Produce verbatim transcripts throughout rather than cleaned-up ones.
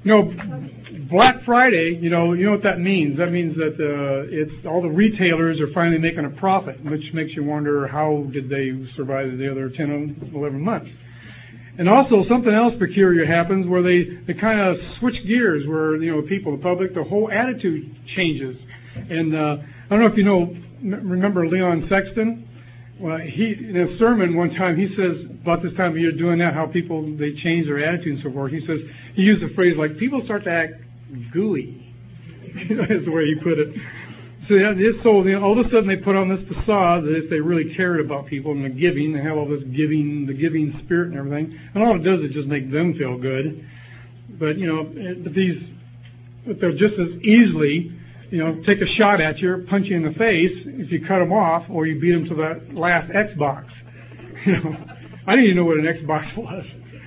You know, Black Friday, you know, you know what that means. That means that uh, it's all the retailers are finally making a profit, which makes you wonder how did they survive the other ten, eleven months. And also something else peculiar happens where they, they kind of switch gears where, you know, people, the public, the whole attitude changes. And uh, I don't know if you know, remember Leon Sexton? Well, he, in a sermon one time, he says about this time of year doing that, how people, they change their attitude and so forth. He says, he used a phrase like, people start to act gooey. That's the way he put it. So, yeah, so you know, all of a sudden they put on this facade that if they really cared about people and the giving, they have all this giving, the giving spirit and everything. And all it does is just make them feel good. But, you know, but these, but they'll just as easily, you know, take a shot at you, punch you in the face if you cut them off, or you beat them to that last Xbox. You know, I didn't even know what an Xbox was.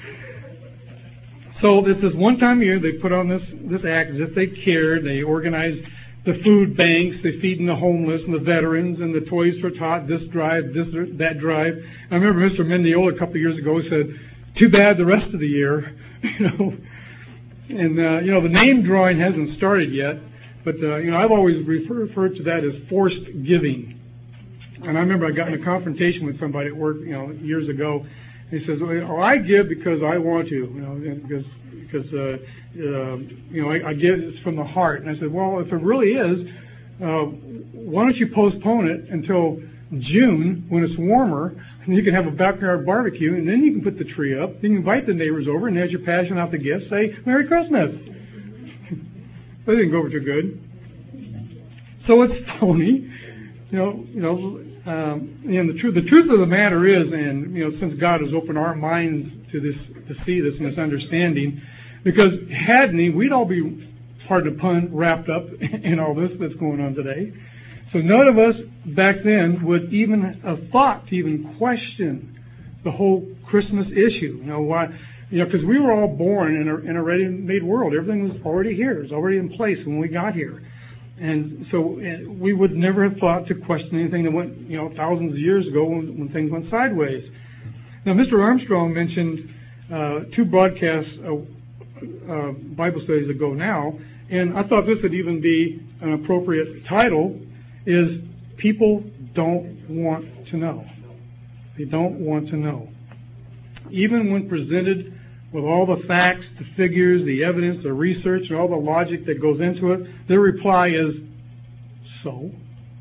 So this is one time a year they put on this this act as if they cared. They organize the food banks, they feed the homeless and the veterans and the Toys for Tot, this drive, this that drive. I remember Mister Mendiola a couple of years ago said, "Too bad the rest of the year," you know. And uh, you know, the name drawing hasn't started yet. But, uh, you know, I've always refer, referred to that as forced giving. And I remember I got in a confrontation with somebody at work, you know, years ago. He says, "Oh, I give because I want to, you know, because, because uh, uh, you know, I, I give it's from the heart." And I said, "Well, if it really is, uh, why don't you postpone it until June when it's warmer, and you can have a backyard barbecue, and then you can put the tree up, you can invite the neighbors over, and as you're passing out the gifts, say, Merry Christmas." They didn't go over too good. So it's phony. You know, you know, um, and the truth, the truth of the matter is, and, you know, since God has opened our minds to this, to see this misunderstanding, because hadn't He, we'd all be, pardon the pun, wrapped up in all this that's going on today. So none of us back then would even have thought to even question the whole Christmas issue. You know, why? You know, because we were all born in a, in a ready-made world. Everything was already here. It was already in place when we got here. And so uh, we would never have thought to question anything that went, you know, thousands of years ago when, when things went sideways. Now, Mister Armstrong mentioned uh, two broadcasts, uh, uh, Bible studies ago now, and I thought this would even be an appropriate title, is People Don't Want to Know. They don't want to know. Even when presented with all the facts, the figures, the evidence, the research, and all the logic that goes into it, their reply is, so?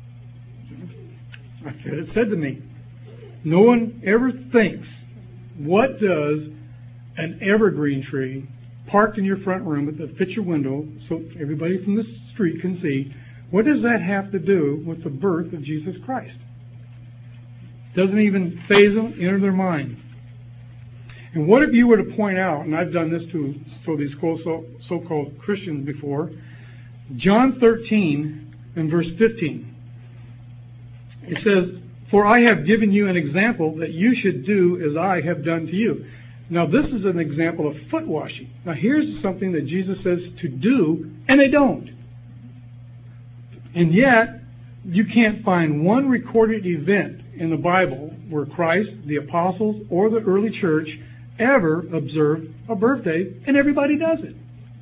I said it said to me. No one ever thinks, what does an evergreen tree parked in your front room that fits your window so everybody from the street can see, what does that have to do with the birth of Jesus Christ? Doesn't even faze them, enter their mind. And what if you were to point out, and I've done this to so these so-called Christians before, John thirteen and verse fifteen. It says, "For I have given you an example that you should do as I have done to you." Now this is an example of foot washing. Now here's something that Jesus says to do, and they don't. And yet, you can't find one recorded event in the Bible where Christ, the apostles, or the early church ever observed a birthday, and everybody does it.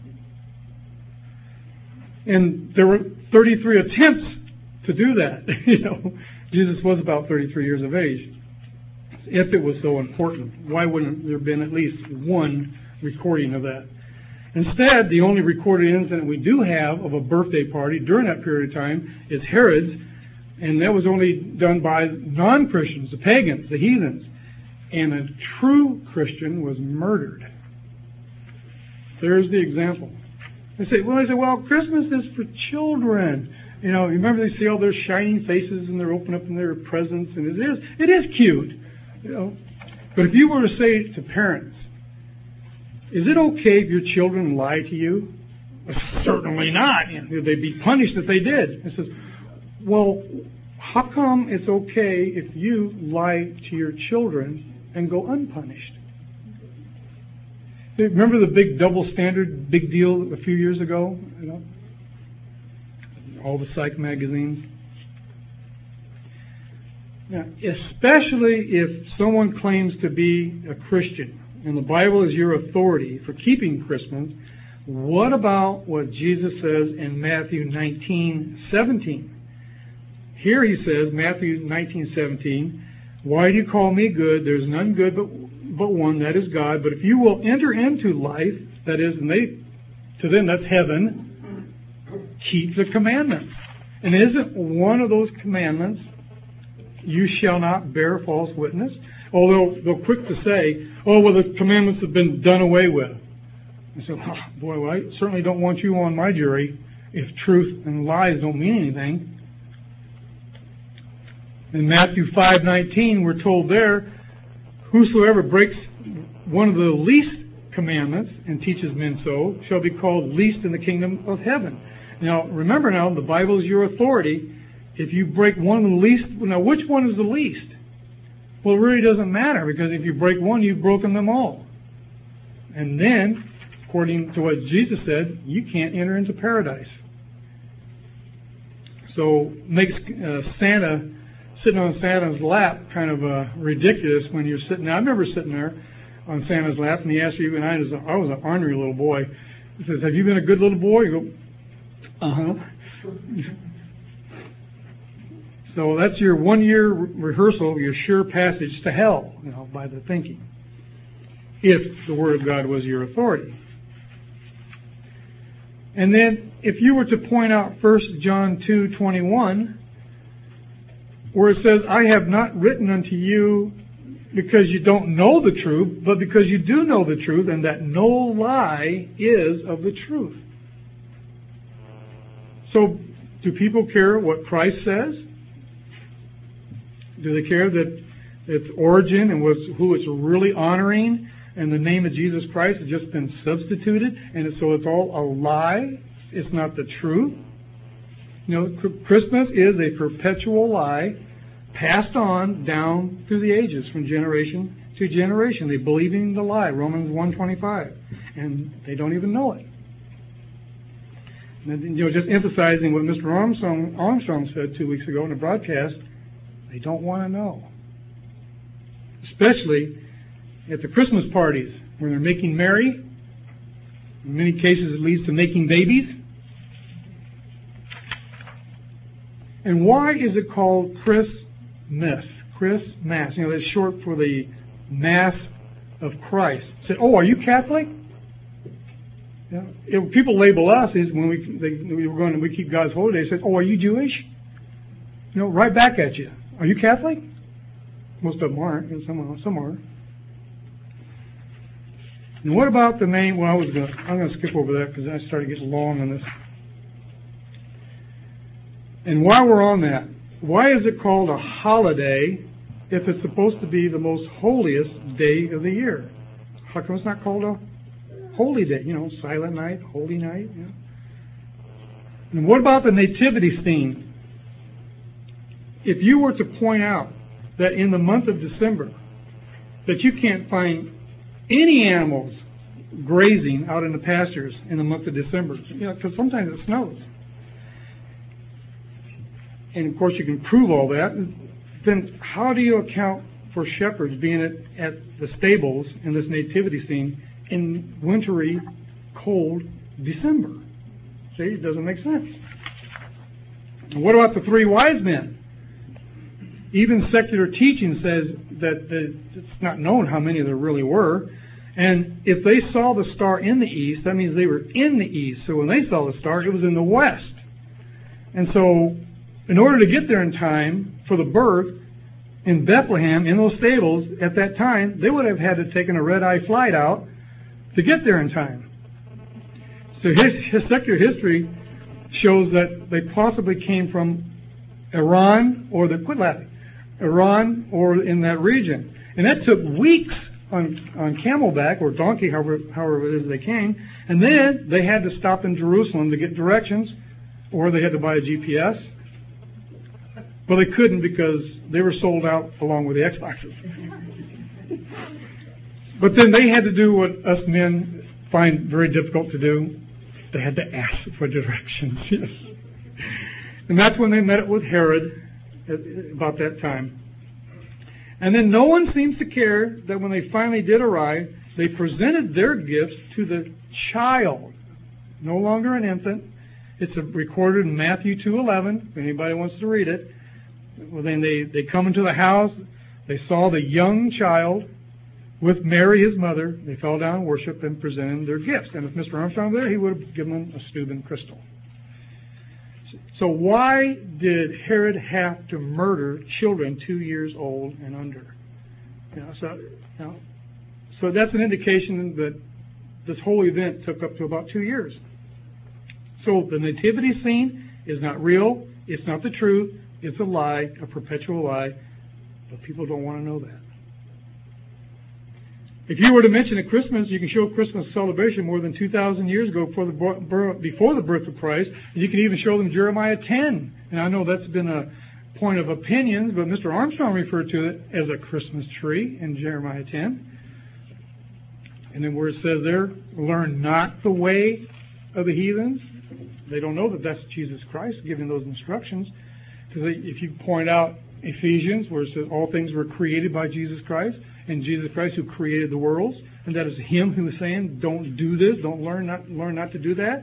And there were thirty-three attempts to do that. You know, Jesus was about thirty-three years of age. If it was so important, why wouldn't there have been at least one recording of that? Instead, the only recorded incident we do have of a birthday party during that period of time is Herod's, and that was only done by non-Christians, the pagans, the heathens. And a true Christian was murdered. There's the example. They say, well, they say, well, Christmas is for children. You know, remember they see all their shining faces and they're open up in their presents, and it is, it is cute. You know, but if you were to say to parents, is it okay if your children lie to you? Certainly not. They'd be punished if they did. It says, well, how come it's okay if you lie to your children and go unpunished? Remember the big double standard, big deal a few years ago? You know, all the psych magazines. Now, especially if someone claims to be a Christian and the Bible is your authority for keeping Christmas, What about what Jesus says in Matthew nineteen seventeen? Here he says, Matthew nineteen seventeen, why do you call me good? There's none good but, but one, that is God. But if you will enter into life, that is, and they, to them that's heaven, keep the commandments. And isn't one of those commandments, you shall not bear false witness? Although they're quick to say, oh, well, the commandments have been done away with. I said, oh, boy, well, I certainly don't want you on my jury if truth and lies don't mean anything. In Matthew five nineteen, we're told there, whosoever breaks one of the least commandments and teaches men so shall be called least in the kingdom of heaven. Now, remember now, the Bible is your authority. If you break one of the least, now which one is the least? Well, it really doesn't matter, because if you break one, you've broken them all. And then, according to what Jesus said, you can't enter into paradise. So, makes uh, Santa, sitting on Santa's lap, kind of uh, ridiculous when you're sitting there. I remember sitting there on Santa's lap, and he asked you, and I was, I was an ornery little boy. He says, have you been a good little boy? You go, uh-huh. So that's your one-year rehearsal, your sure passage to hell, you know, by the thinking, if the Word of God was your authority. And then, if you were to point out First John two twenty-one, where it says, I have not written unto you because you don't know the truth, but because you do know the truth, and that no lie is of the truth. So, do people care what Christ says? Do they care that its origin and was, who it's really honoring, and the name of Jesus Christ has just been substituted, and so it's all a lie? It's not the truth? You know, Christmas is a perpetual lie passed on down through the ages from generation to generation. They believe in the lie, Romans one twenty-five, and they don't even know it. And, you know, just emphasizing what Mister Armstrong, Armstrong said two weeks ago in a broadcast, they don't want to know. Especially at the Christmas parties where they're making merry. In many cases it leads to making babies. And why is it called Christmas? Christmas. You know, it's short for the Mass of Christ. Say, oh, are you Catholic? You know, if people label us is when we they, we were going to we keep God's holy day. Say, oh, are you Jewish? You know, right back at you. Are you Catholic? Most of them aren't. Some, some are. And what about the name? Well, I was going. I'm going to skip over that because I started getting long on this. And while we're on that, why is it called a holiday if it's supposed to be the most holiest day of the year? How come it's not called a holy day? You know, silent night, holy night. You know? And what about the nativity scene? If you were to point out that in the month of December that you can't find any animals grazing out in the pastures in the month of December, you know, because sometimes it snows, and of course you can prove all that, then how do you account for shepherds being at, at the stables in this nativity scene in wintry, cold December? See, it doesn't make sense. And what about the three wise men? Even secular teaching says that the, it's not known how many there really were. And if they saw the star in the east, that means they were in the east. So when they saw the star, it was in the west. And so in order to get there in time for the birth in Bethlehem, in those stables, at that time, they would have had to take a red-eye flight out to get there in time. So his, his secular history shows that they possibly came from Iran or the, quit laughing, Iran or in that region. And that took weeks on, on camelback or donkey, however, however it is they came. And then they had to stop in Jerusalem to get directions, or they had to buy a G P S. Well, they couldn't because they were sold out along with the Xboxes. But then they had to do what us men find very difficult to do. They had to ask for directions. Yes. And that's when they met it with Herod at about that time. And then no one seems to care that when they finally did arrive, they presented their gifts to the child. no longer an infant. It's recorded in Matthew two eleven, if anybody wants to read it. Well, then they, they come into the house. They saw the young child with Mary, his mother. They fell down and worshiped and presented their gifts. And if Mister Armstrong were there, he would have given them a Steuben crystal. So why did Herod have to murder children two years old and under? You know, so, you know, so that's an indication that this whole event took up to about two years. So the nativity scene is not real. It's not the truth. It's a lie, a perpetual lie. But people don't want to know that. If you were to mention at Christmas, you can show Christmas celebration more than two thousand years ago before the, before the birth of Christ. You can even show them Jeremiah ten. And I know that's been a point of opinions, but Mister Armstrong referred to it as a Christmas tree in Jeremiah ten. And then where it says there, learn not the way of the heathens. They don't know that that's Jesus Christ giving those instructions. Because if you point out Ephesians, where it says all things were created by Jesus Christ, and Jesus Christ who created the worlds, and that is Him who is saying, don't do this, don't learn not learn not to do that.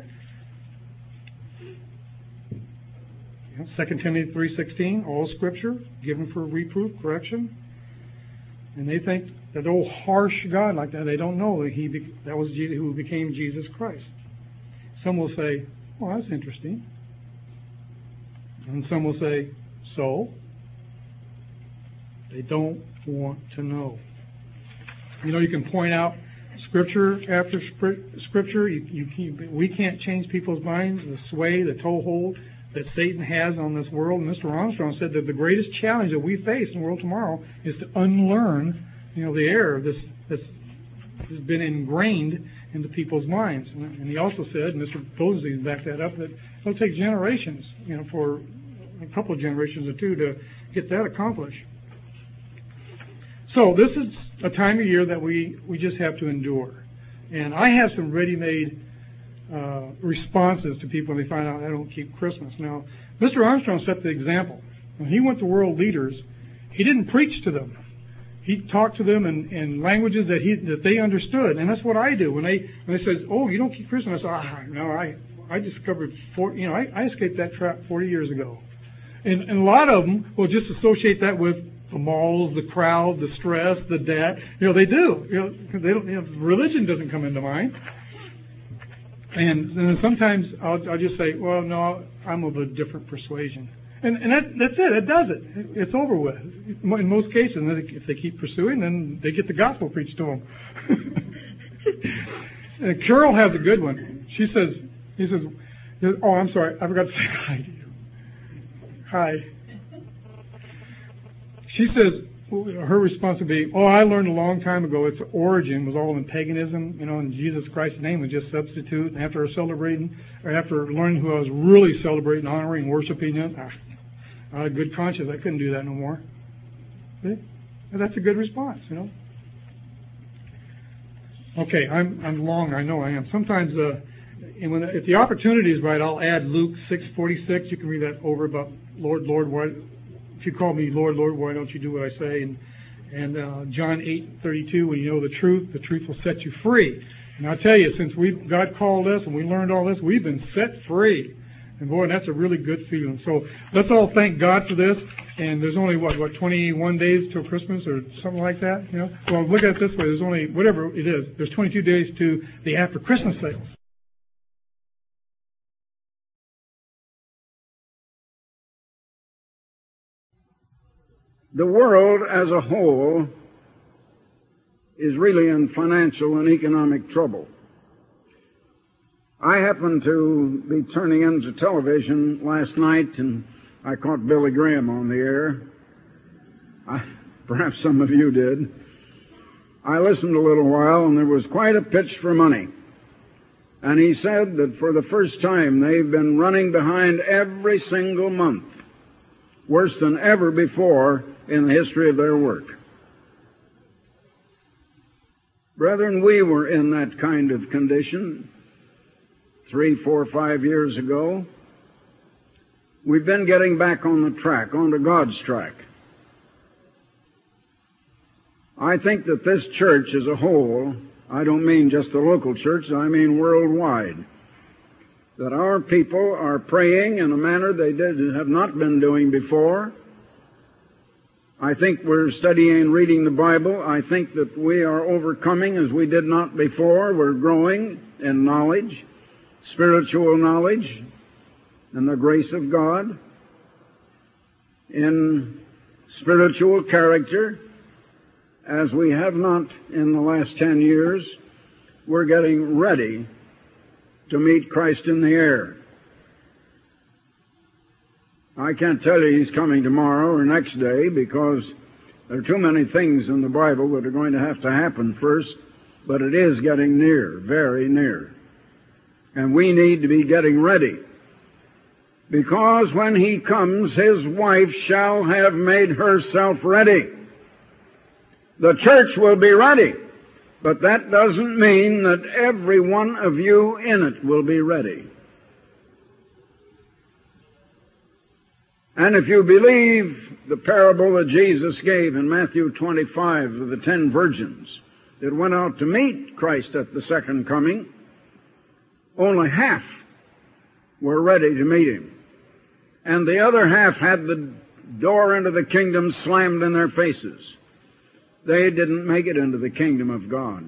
You know, Second Timothy three sixteen, all Scripture given for reproof, correction. And they think that old harsh God like that, they don't know that he be, that was Jesus, who became Jesus Christ. Some will say, well, that's interesting. And some will say, so? They don't want to know. You know, you can point out Scripture after Scripture. You, you, we can't change people's minds, the sway, the toehold that Satan has on this world. And Mister Armstrong said that the greatest challenge that we face in the world tomorrow is to unlearn, you know, the error this that's has been ingrained into people's minds. And he also said, Mister Bosley backed that up, that it'll take generations, you know, for a couple of generations or two to get that accomplished. So this is a time of year that we, we just have to endure. And I have some ready-made uh, responses to people when they find out I don't keep Christmas. Now, Mister Armstrong set the example. When he went to world leaders, he didn't preach to them. He talked to them in, in languages that he that they understood, and that's what I do. When they when they said, "Oh, you don't keep Christmas," I said, "Ah, no, I I discovered, four, you know, I, I escaped that trap forty years ago." And, and a lot of them will just associate that with the malls, the crowd, the stress, the debt. You know, they do. You know, they don't. You know, religion doesn't come into mind. And, and then sometimes I'll, I'll just say, "Well, no, I'm of a different persuasion." And, and that, that's it. It does it. It's over with. In most cases, if they keep pursuing, then they get the gospel preached to them. And Carol has a good one. She says, he says, oh, I'm sorry. I forgot to say hi to you. Hi. She says, her response would be, oh, I learned a long time ago its origin was all in paganism, you know, and Jesus Christ's name was just substitute. And after celebrating, or after learning who I was really celebrating, honoring, worshiping Him, I had a good conscience. I couldn't do that no more. See? And that's a good response, you know. Okay, I'm I'm long. I know I am. Sometimes, uh, and when if the opportunity is right, I'll add Luke six forty-six. You can read that over about Lord, Lord, why? If you call me Lord, Lord, why don't you do what I say? And and uh, John eight thirty-two. When you know the truth, the truth will set you free. And I tell you, since we God called us and we learned all this, we've been set free. And boy, that's a really good feeling. So let's all thank God for this. And there's only, what, what, twenty-one days till Christmas or something like that? You know. Well, look at it this way. There's only, whatever it is, there's twenty-two days to the after Christmas sales. The world as a whole is really in financial and economic trouble. I happened to be turning into television last night, and I caught Billy Graham on the air. I, perhaps some of you did. I listened a little while, and there was quite a pitch for money. And he said that for the first time they've been running behind every single month, worse than ever before in the history of their work. Brethren, we were in that kind of condition three, four, five years ago. We've been getting back on the track, onto God's track. I think that this church as a whole, I don't mean just the local church, I mean worldwide, that our people are praying in a manner they did, have not been doing before. I think we're studying and reading the Bible. I think that we are overcoming as we did not before. We're growing in knowledge, spiritual knowledge, and the grace of God, in spiritual character, as we have not in the last ten years. We're getting ready to meet Christ in the air. I can't tell you He's coming tomorrow or next day, because there are too many things in the Bible that are going to have to happen first, but it is getting near, very near. And we need to be getting ready, because when He comes, His wife shall have made herself ready. The church will be ready, but that doesn't mean that every one of you in it will be ready. And if you believe the parable that Jesus gave in Matthew twenty-five of the ten virgins that went out to meet Christ at the second coming, only half were ready to meet Him. And the other half had the door into the kingdom slammed in their faces. They didn't make it into the kingdom of God.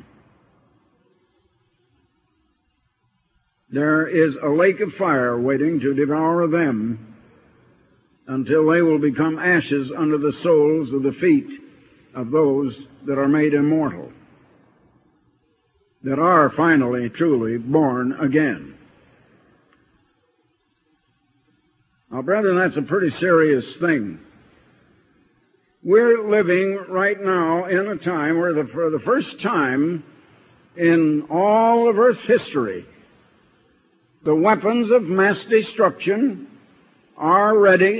There is a lake of fire waiting to devour them until they will become ashes under the soles of the feet of those that are made immortal, that are finally, truly born again. Now, brethren, that's a pretty serious thing. We're living right now in a time where the, for the first time in all of Earth's history, the weapons of mass destruction are ready.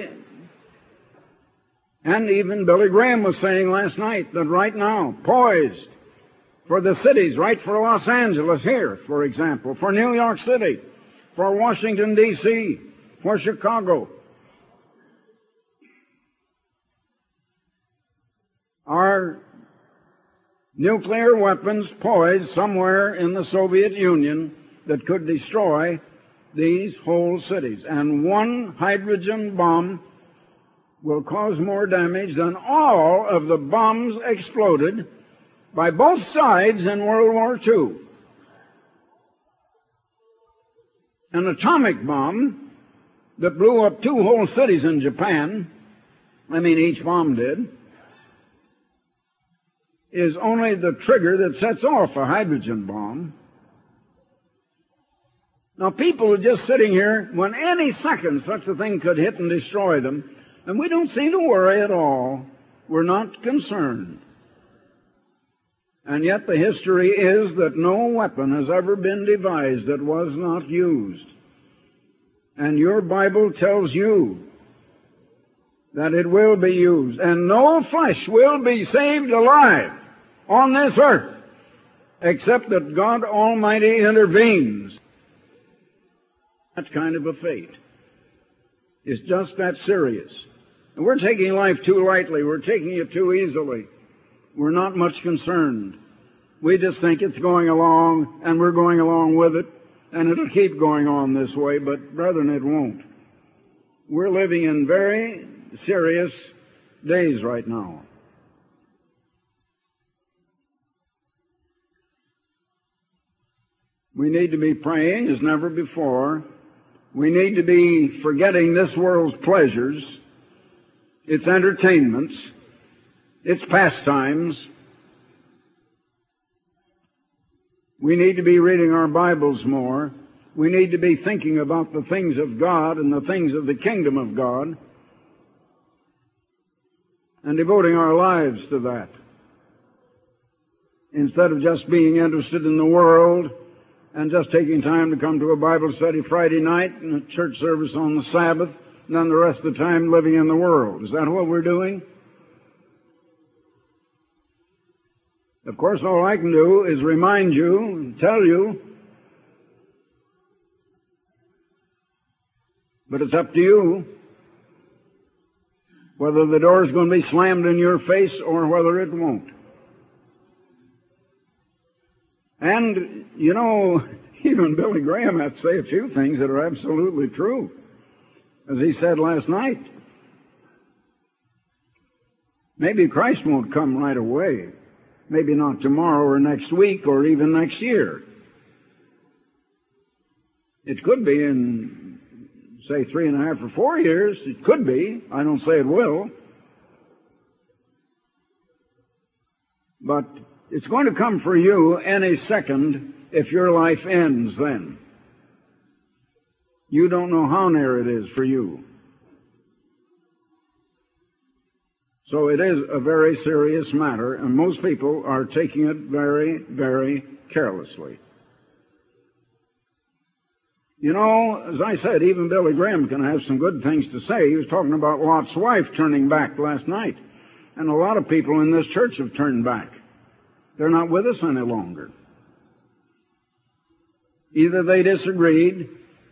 And even Billy Graham was saying last night that right now, poised for the cities, right for Los Angeles here, for example, for New York City, for Washington, D C, for Chicago, are nuclear weapons poised somewhere in the Soviet Union that could destroy these whole cities. And one hydrogen bomb will cause more damage than all of the bombs exploded by both sides in World War Two. An atomic bomb that blew up two whole cities in Japan, I mean each bomb did, is only the trigger that sets off a hydrogen bomb. Now, people are just sitting here when any second such a thing could hit and destroy them, and we don't seem to worry at all. We're not concerned. And yet the history is that no weapon has ever been devised that was not used. And your Bible tells you that it will be used. And no flesh will be saved alive on this earth except that God Almighty intervenes. That kind of a fate is just that serious. And we're taking life too lightly. We're taking it too easily. We're not much concerned. We just think it's going along, and we're going along with it, and it'll keep going on this way, but brethren, it won't. We're living in very serious days right now. We need to be praying as never before. We need to be forgetting this world's pleasures, its entertainments, its pastimes. We need to be reading our Bibles more. We need to be thinking about the things of God and the things of the kingdom of God and devoting our lives to that, instead of just being interested in the world and just taking time to come to a Bible study Friday night and a church service on the Sabbath, and then the rest of the time living in the world. Is that what we're doing? Of course, all I can do is remind you and tell you, but it's up to you whether the door is going to be slammed in your face or whether it won't. And, you know, even Billy Graham had to say a few things that are absolutely true. As he said last night, maybe Christ won't come right away. Maybe not tomorrow or next week or even next year. It could be in, say, three and a half or four years. It could be. I don't say it will. But it's going to come for you any second if your life ends then. You don't know how near it is for you. So it is a very serious matter, and most people are taking it very, very carelessly. You know, as I said, even Billy Graham can have some good things to say. He was talking about Lot's wife turning back last night. And a lot of people in this church have turned back. They're not with us any longer. Either they disagreed,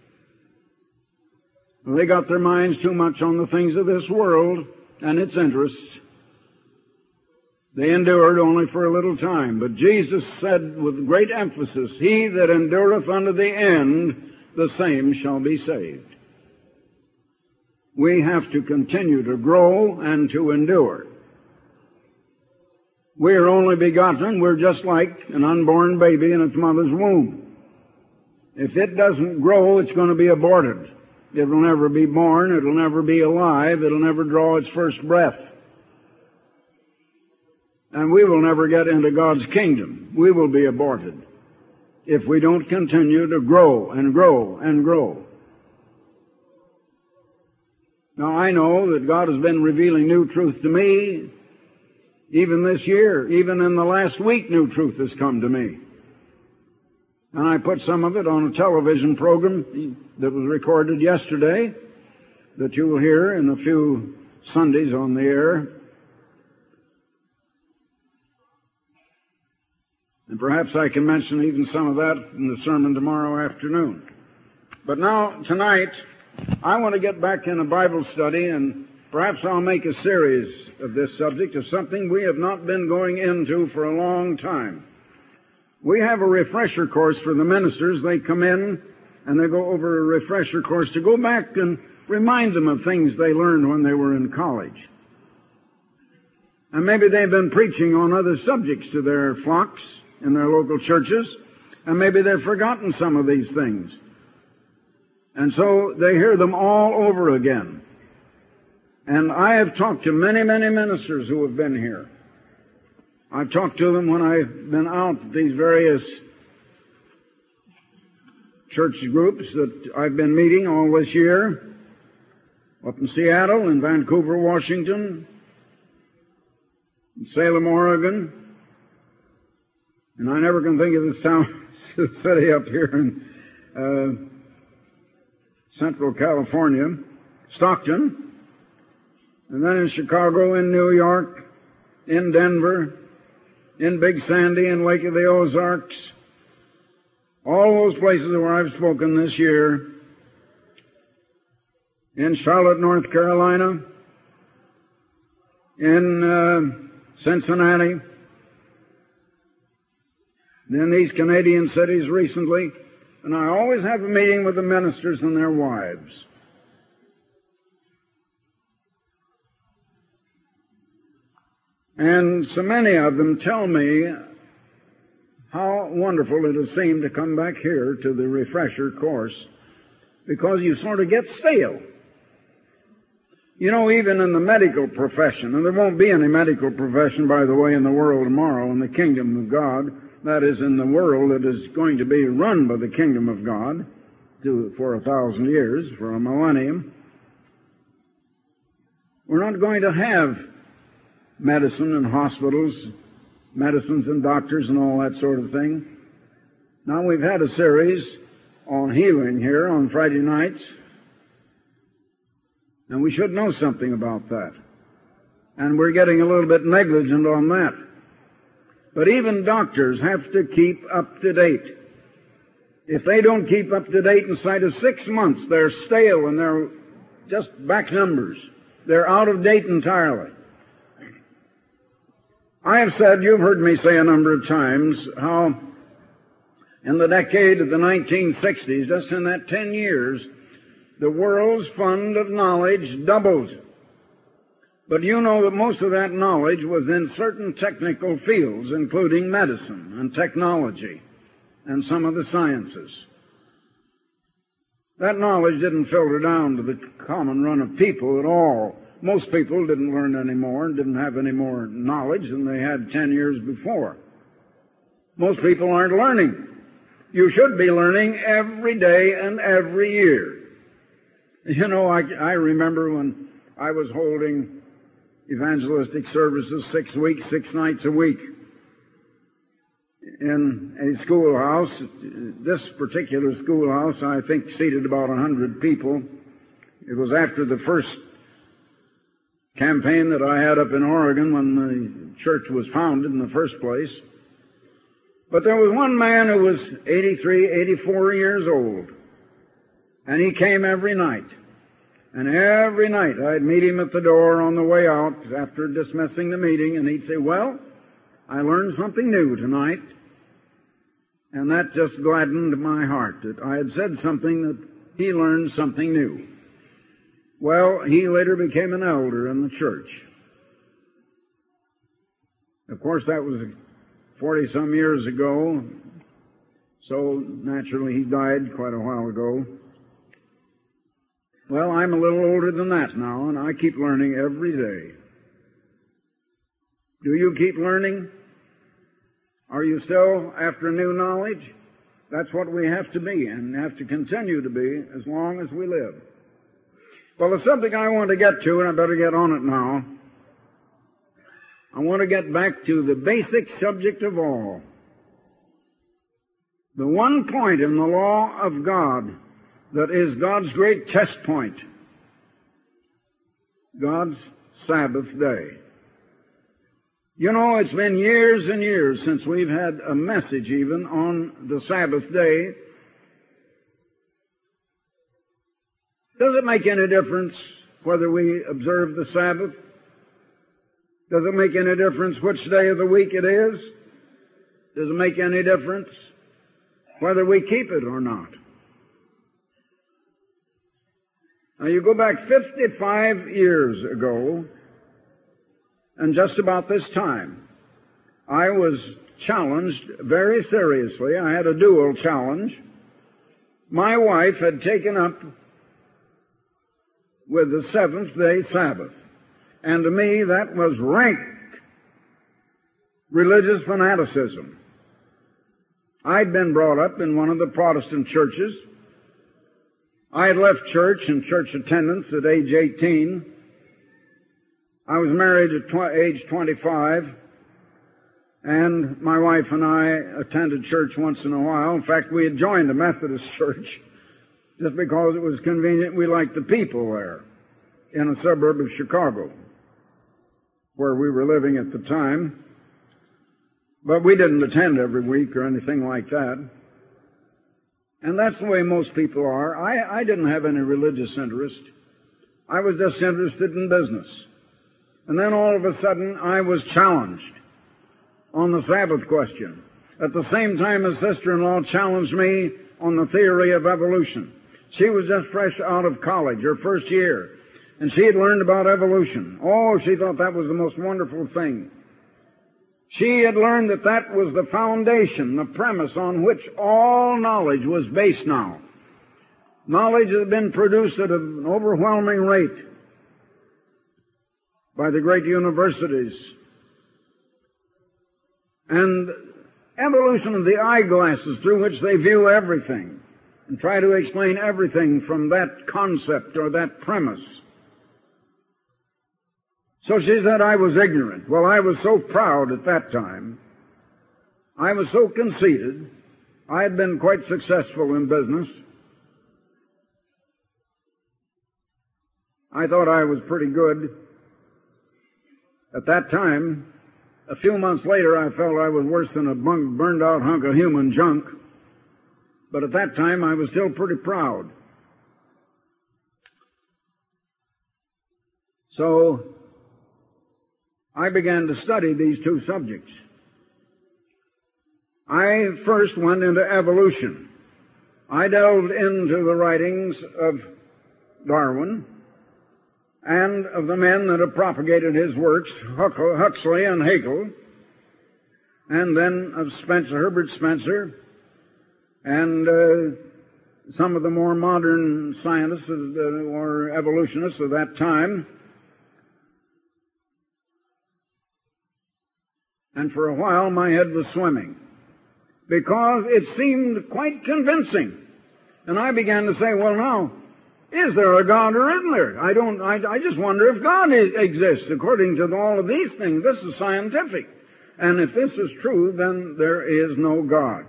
or they got their minds too much on the things of this world and its interests. They endured only for a little time. But Jesus said with great emphasis, "He that endureth unto the end, the same shall be saved." We have to continue to grow and to endure. We are only begotten. We're just like an unborn baby in its mother's womb. If it doesn't grow, it's going to be aborted. It will never be born. It will never be alive. It will never draw its first breath. And we will never get into God's kingdom. We will be aborted if we don't continue to grow and grow and grow. Now, I know that God has been revealing new truth to me even this year. Even in the last week, new truth has come to me. And I put some of it on a television program that was recorded yesterday that you will hear in a few Sundays on the air. And perhaps I can mention even some of that in the sermon tomorrow afternoon. But now, tonight, I want to get back in a Bible study, and perhaps I'll make a series of this subject of something we have not been going into for a long time. We have a refresher course for the ministers. They come in and they go over a refresher course to go back and remind them of things they learned when they were in college. And maybe they've been preaching on other subjects to their flocks in their local churches, and maybe they've forgotten some of these things. And so they hear them all over again. And I have talked to many, many ministers who have been here. I've talked to them when I've been out at these various church groups that I've been meeting all this year, up in Seattle, in Vancouver, Washington, in Salem, Oregon, and I never can think of this town, city up here in uh, Central California, Stockton, and then in Chicago, in New York, in Denver, in Big Sandy, in Lake of the Ozarks, all those places where I've spoken this year, in Charlotte, North Carolina, in uh, Cincinnati, and in these Canadian cities recently, and I always have a meeting with the ministers and their wives. And so many of them tell me how wonderful it has seemed to come back here to the refresher course, because you sort of get stale. You know, even in the medical profession, and there won't be any medical profession, by the way, in the world tomorrow, in the kingdom of God, that is, in the world that is going to be run by the kingdom of God to, for a thousand years, for a millennium. We're not going to have medicine and hospitals, medicines and doctors and all that sort of thing. Now, we've had a series on healing here on Friday nights, and we should know something about that. And we're getting a little bit negligent on that. But even doctors have to keep up to date. If they don't keep up to date inside of six months, they're stale and they're just back numbers. They're out of date entirely. I have said, you've heard me say a number of times, how In the decade of the nineteen sixties, just in that ten years, the world's fund of knowledge doubled. But you know that most of that knowledge was in certain technical fields, including medicine and technology and some of the sciences. That knowledge didn't filter down to the common run of people at all. Most people didn't learn any more and didn't have any more knowledge than they had ten years before. Most people aren't learning. You should be learning every day and every year. You know, I, I remember when I was holding evangelistic services six weeks, six nights a week in a schoolhouse. This particular schoolhouse, I think, seated about a hundred people. It was after the first campaign that I had up in Oregon when the church was founded in the first place. But there was one man who was eighty-three, eighty-four years old, and he came every night. And every night I'd meet him at the door on the way out after dismissing the meeting, and he'd say, "Well, I learned something new tonight." And that just gladdened my heart that I had said something that he learned something new. Well, he later became an elder in the church. Of course, that was forty-some years ago, so naturally he died quite a while ago. Well, I'm a little older than that now, and I keep learning every day. Do you keep learning? Are you still after new knowledge? That's what we have to be, and have to continue to be as long as we live. Well, there's something I want to get to, and I better get on it now. I want to get back to the basic subject of all. The one point in the law of God that is God's great test point. God's Sabbath day. You know, it's been years and years since we've had a message even on the Sabbath day. Does it make any difference whether we observe the Sabbath? Does it make any difference which day of the week it is? Does it make any difference whether we keep it or not? Now, you go back fifty-five years ago, and just about this time, I was challenged very seriously. I had a dual challenge. My wife had taken up with the seventh-day Sabbath, and to me that was rank religious fanaticism. I'd been brought up in one of the Protestant churches. I had left church and church attendance at age eighteen. I was married at tw- age twenty-five, and my wife and I attended church once in a while. In fact, we had joined the Methodist church just because it was convenient. We liked the people there in a suburb of Chicago, where we were living at the time. But we didn't attend every week or anything like that. And that's the way most people are. I, I didn't have any religious interest. I was just interested in business. And then all of a sudden, I was challenged on the Sabbath question. At the same time, a sister-in-law challenged me on the theory of evolution. She was just fresh out of college, her first year, and she had learned about evolution. Oh, she thought that was the most wonderful thing. She had learned that that was the foundation, the premise on which all knowledge was based now. Knowledge had been produced at an overwhelming rate by the great universities. And evolution of the eyeglasses through which they view everything and try to explain everything from that concept or that premise. So she said I was ignorant. Well, I was so proud at that time. I was so conceited. I had been quite successful in business. I thought I was pretty good. At that time, a few months later, I felt I was worse than a burned-out hunk of human junk. But at that time, I was still pretty proud. So I began to study these two subjects. I first went into evolution. I delved into the writings of Darwin and of the men that have propagated his works, Huxley and Haeckel, and then of Spencer, Herbert Spencer, and uh, some of the more modern scientists uh, or evolutionists of that time. And for a while my head was swimming, because it seemed quite convincing. And I began to say, well, now, is there a God or isn't there? I don't, I, I just wonder if God is, exists according to all of these things. This is scientific. And if this is true, then there is no God.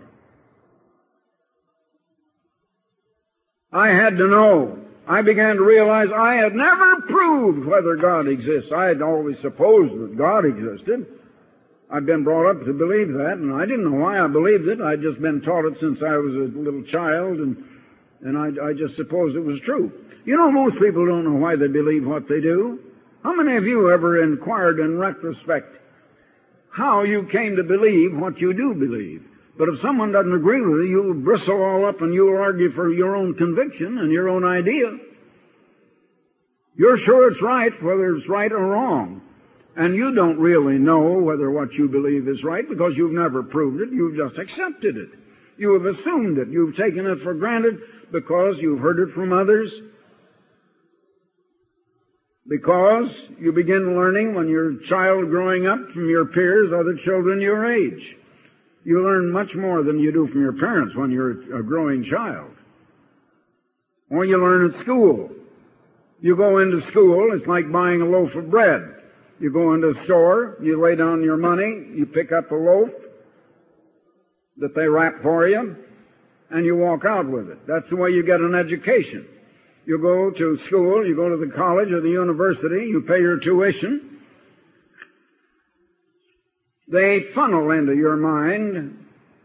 I had to know. I began to realize I had never proved whether God exists. I had always supposed that God existed. I'd been brought up to believe that, and I didn't know why I believed it. I'd just been taught it since I was a little child, and and I, I just supposed it was true. You know, most people don't know why they believe what they do. How many of you ever inquired in retrospect how you came to believe what you do believe? But if someone doesn't agree with you, you'll bristle all up and you'll argue for your own conviction and your own idea. You're sure it's right, whether it's right or wrong. And you don't really know whether what you believe is right because you've never proved it. You've just accepted it. You have assumed it. You've taken it for granted because you've heard it from others. Because you begin learning when you're a child growing up from your peers, other children your age. You learn much more than you do from your parents when you're a growing child. Or you learn at school. You go into school, it's like buying a loaf of bread. You go into a store, you lay down your money, you pick up a loaf that they wrap for you, and you walk out with it. That's the way you get an education. You go to school, you go to the college or the university, you pay your tuition. They funnel into your mind.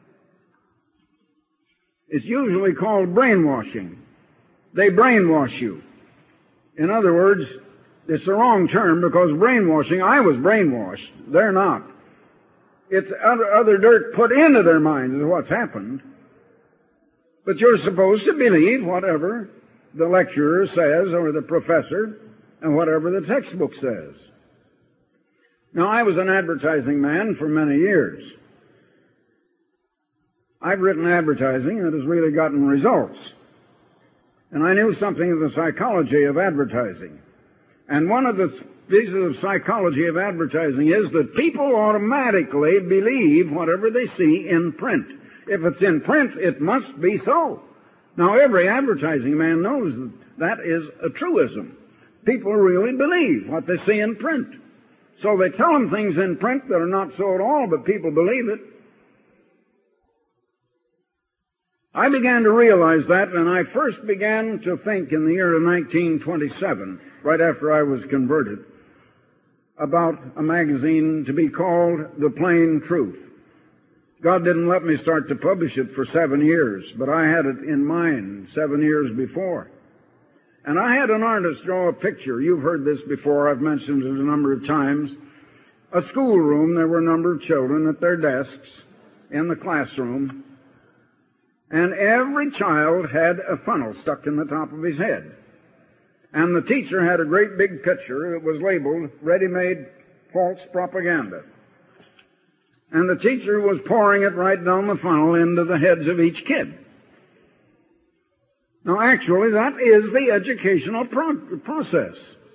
It's usually called brainwashing. They brainwash you. In other words, it's the wrong term because brainwashing, I was brainwashed. They're not. It's other, other dirt put into their minds is what's happened. But you're supposed to believe whatever the lecturer says or the professor and whatever the textbook says. Now, I was an advertising man for many years. I've written advertising that has really gotten results. And I knew something of the psychology of advertising. And one of the pieces of psychology of advertising is that people automatically believe whatever they see in print. If it's in print, it must be so. Now, every advertising man knows that that is a truism. People really believe what they see in print. So they tell them things in print that are not so at all, but people believe it. I began to realize that, and I first began to think in the year of nineteen twenty-seven, right after I was converted, about a magazine to be called The Plain Truth. God didn't let me start to publish it for seven years, but I had it in mind seven years before. And I had an artist draw a picture. You've heard this before. I've mentioned it a number of times. A schoolroom, there were a number of children at their desks in the classroom, and every child had a funnel stuck in the top of his head. And the teacher had a great big picture that was labeled Ready-Made False Propaganda. And the teacher was pouring it right down the funnel into the heads of each kid. Now, actually, that is the educational pro- process.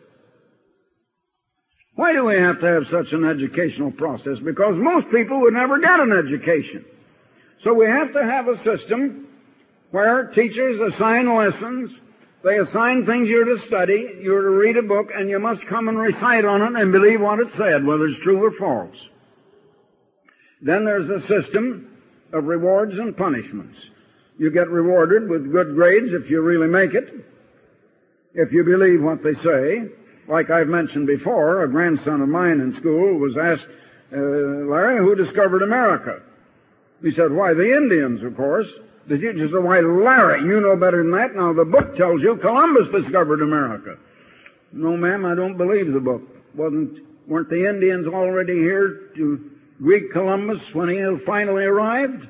Why do we have to have such an educational process? Because most people would never get an education. So we have to have a system where teachers assign lessons, they assign things you're to study, you're to read a book, and you must come and recite on it and believe what it said, whether it's true or false. Then there's a system of rewards and punishments. You get rewarded with good grades if you really make it, if you believe what they say. Like I've mentioned before, a grandson of mine in school was asked, uh, Larry, who discovered America? He said, why, the Indians, of course. The teacher said, why, Larry, you know better than that. Now, the book tells you Columbus discovered America. No, ma'am, I don't believe the book. Wasn't, weren't the Indians already here to Greek Columbus, when he finally arrived,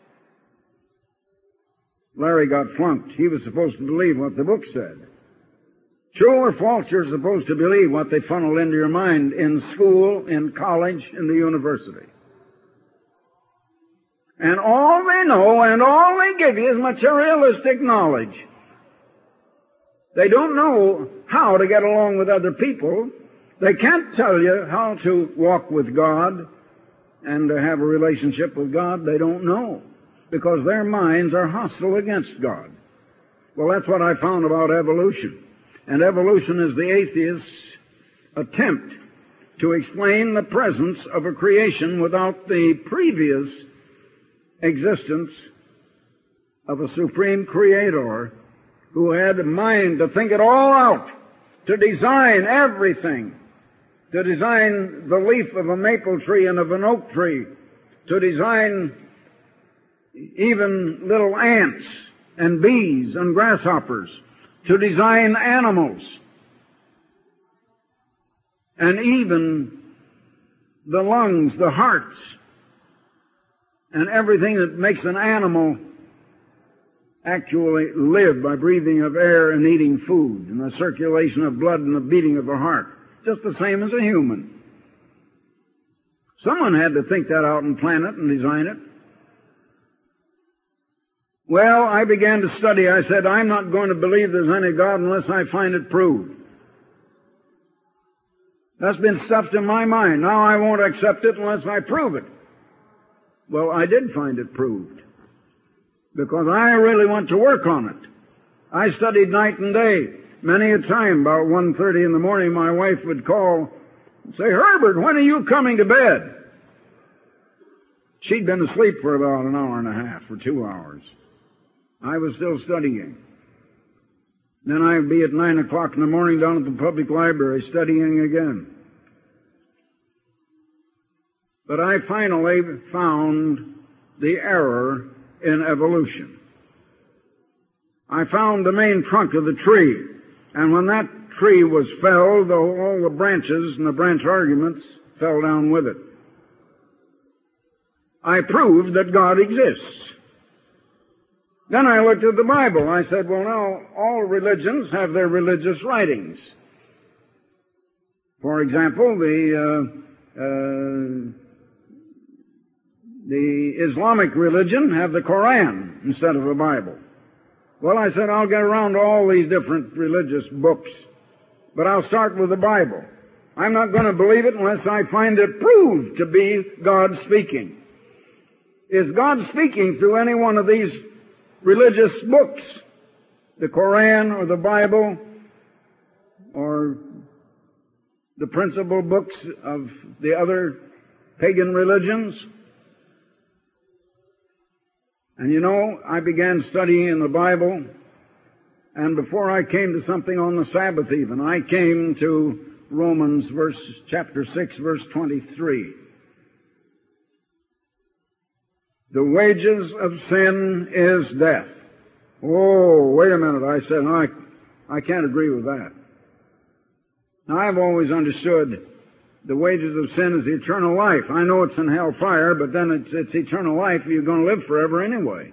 Larry got flunked. He was supposed to believe what the book said. True or false, you're supposed to believe what they funnel into your mind in school, in college, in the university. And all they know and all they give you is materialistic knowledge. They don't know how to get along with other people. They can't tell you how to walk with God and to have a relationship with God. They don't know, because their minds are hostile against God. Well, that's what I found about evolution. And evolution is the atheist's attempt to explain the presence of a creation without the previous existence of a supreme creator who had a mind to think it all out, to design everything, to design the leaf of a maple tree and of an oak tree, to design even little ants and bees and grasshoppers, to design animals, and even the lungs, the hearts, and everything that makes an animal actually live by breathing of air and eating food, and the circulation of blood and the beating of the heart, just the same as a human. Someone had to think that out and plan it and design it. Well, I began to study. I said, I'm not going to believe there's any God unless I find it proved. That's been stuffed in my mind. Now I won't accept it unless I prove it. Well, I did find it proved, because I really went to work on it. I studied night and day. Many a time, about one thirty in the morning, my wife would call and say, Herbert, when are you coming to bed? She'd been asleep for about an hour and a half or two hours. I was still studying. Then I'd be at nine o'clock in the morning down at the public library studying again. But I finally found the error in evolution. I found the main trunk of the tree, and when that tree was felled, all the branches and the branch arguments fell down with it. I proved that God exists. Then I looked at the Bible. I said, well, now, all religions have their religious writings. For example, the, uh, uh, the Islamic religion have the Koran instead of a Bible. Well, I said, I'll get around to all these different religious books, but I'll start with the Bible. I'm not going to believe it unless I find it proved to be God speaking. Is God speaking through any one of these religious books, the Koran or the Bible or the principal books of the other pagan religions? And you know, I began studying in the Bible, and before I came to something on the Sabbath even, I came to Romans verse, chapter six, verse twenty-three. The wages of sin is death. Oh, wait a minute. I said, no, I, I can't agree with that. Now, I've always understood the wages of sin is eternal life. I know it's in hellfire, but then it's, it's eternal life. You're going to live forever anyway.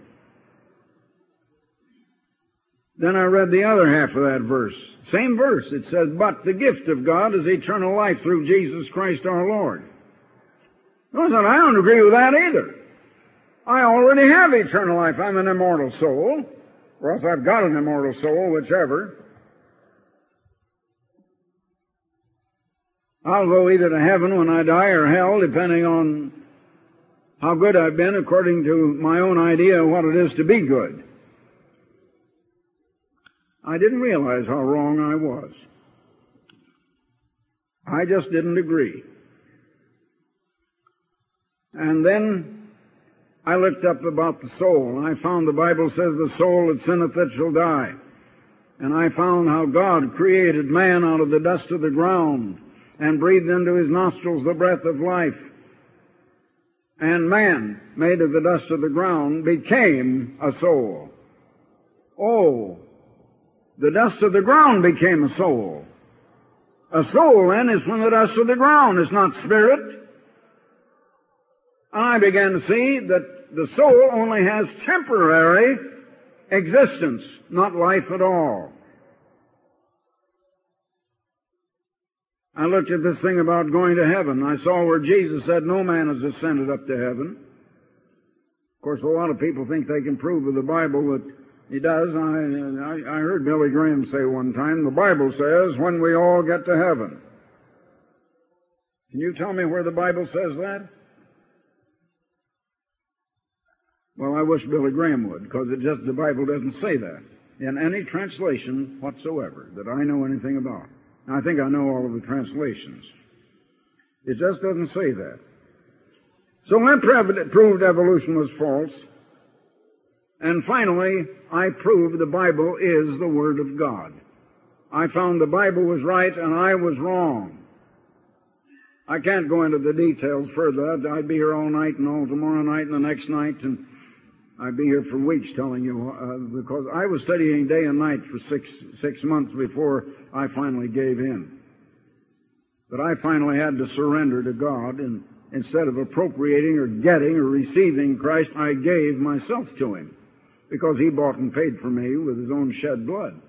Then I read the other half of that verse. Same verse. It says, but the gift of God is eternal life through Jesus Christ our Lord. I said, I don't agree with that either. I already have eternal life. I'm an immortal soul, or else I've got an immortal soul, whichever. I'll go either to heaven when I die or hell, depending on how good I've been according to my own idea of what it is to be good. I didn't realize how wrong I was. I just didn't agree. And then I looked up about the soul, and I found the Bible says the soul that sinneth it shall die. And I found how God created man out of the dust of the ground and breathed into his nostrils the breath of life. And man, made of the dust of the ground, became a soul. Oh, the dust of the ground became a soul. A soul, then, is from the dust of the ground. It's not spirit. I began to see that the soul only has temporary existence, not life at all. I looked at this thing about going to heaven. I saw where Jesus said no man has ascended up to heaven. Of course, a lot of people think they can prove with the Bible that he does. I, I, I heard Billy Graham say one time, the Bible says, when we all get to heaven. Can you tell me where the Bible says that? Well, I wish Billy Graham would, because it just, the Bible doesn't say that in any translation whatsoever that I know anything about. I think I know all of the translations. It just doesn't say that. So I proved evolution was false. And finally, I proved the Bible is the Word of God. I found the Bible was right and I was wrong. I can't go into the details further. I'd be here all night and all tomorrow night and the next night, and I'd be here for weeks telling you, uh, because I was studying day and night for six, six months before I finally gave in. But I finally had to surrender to God, and instead of appropriating or getting or receiving Christ, I gave myself to Him, because He bought and paid for me with His own shed blood.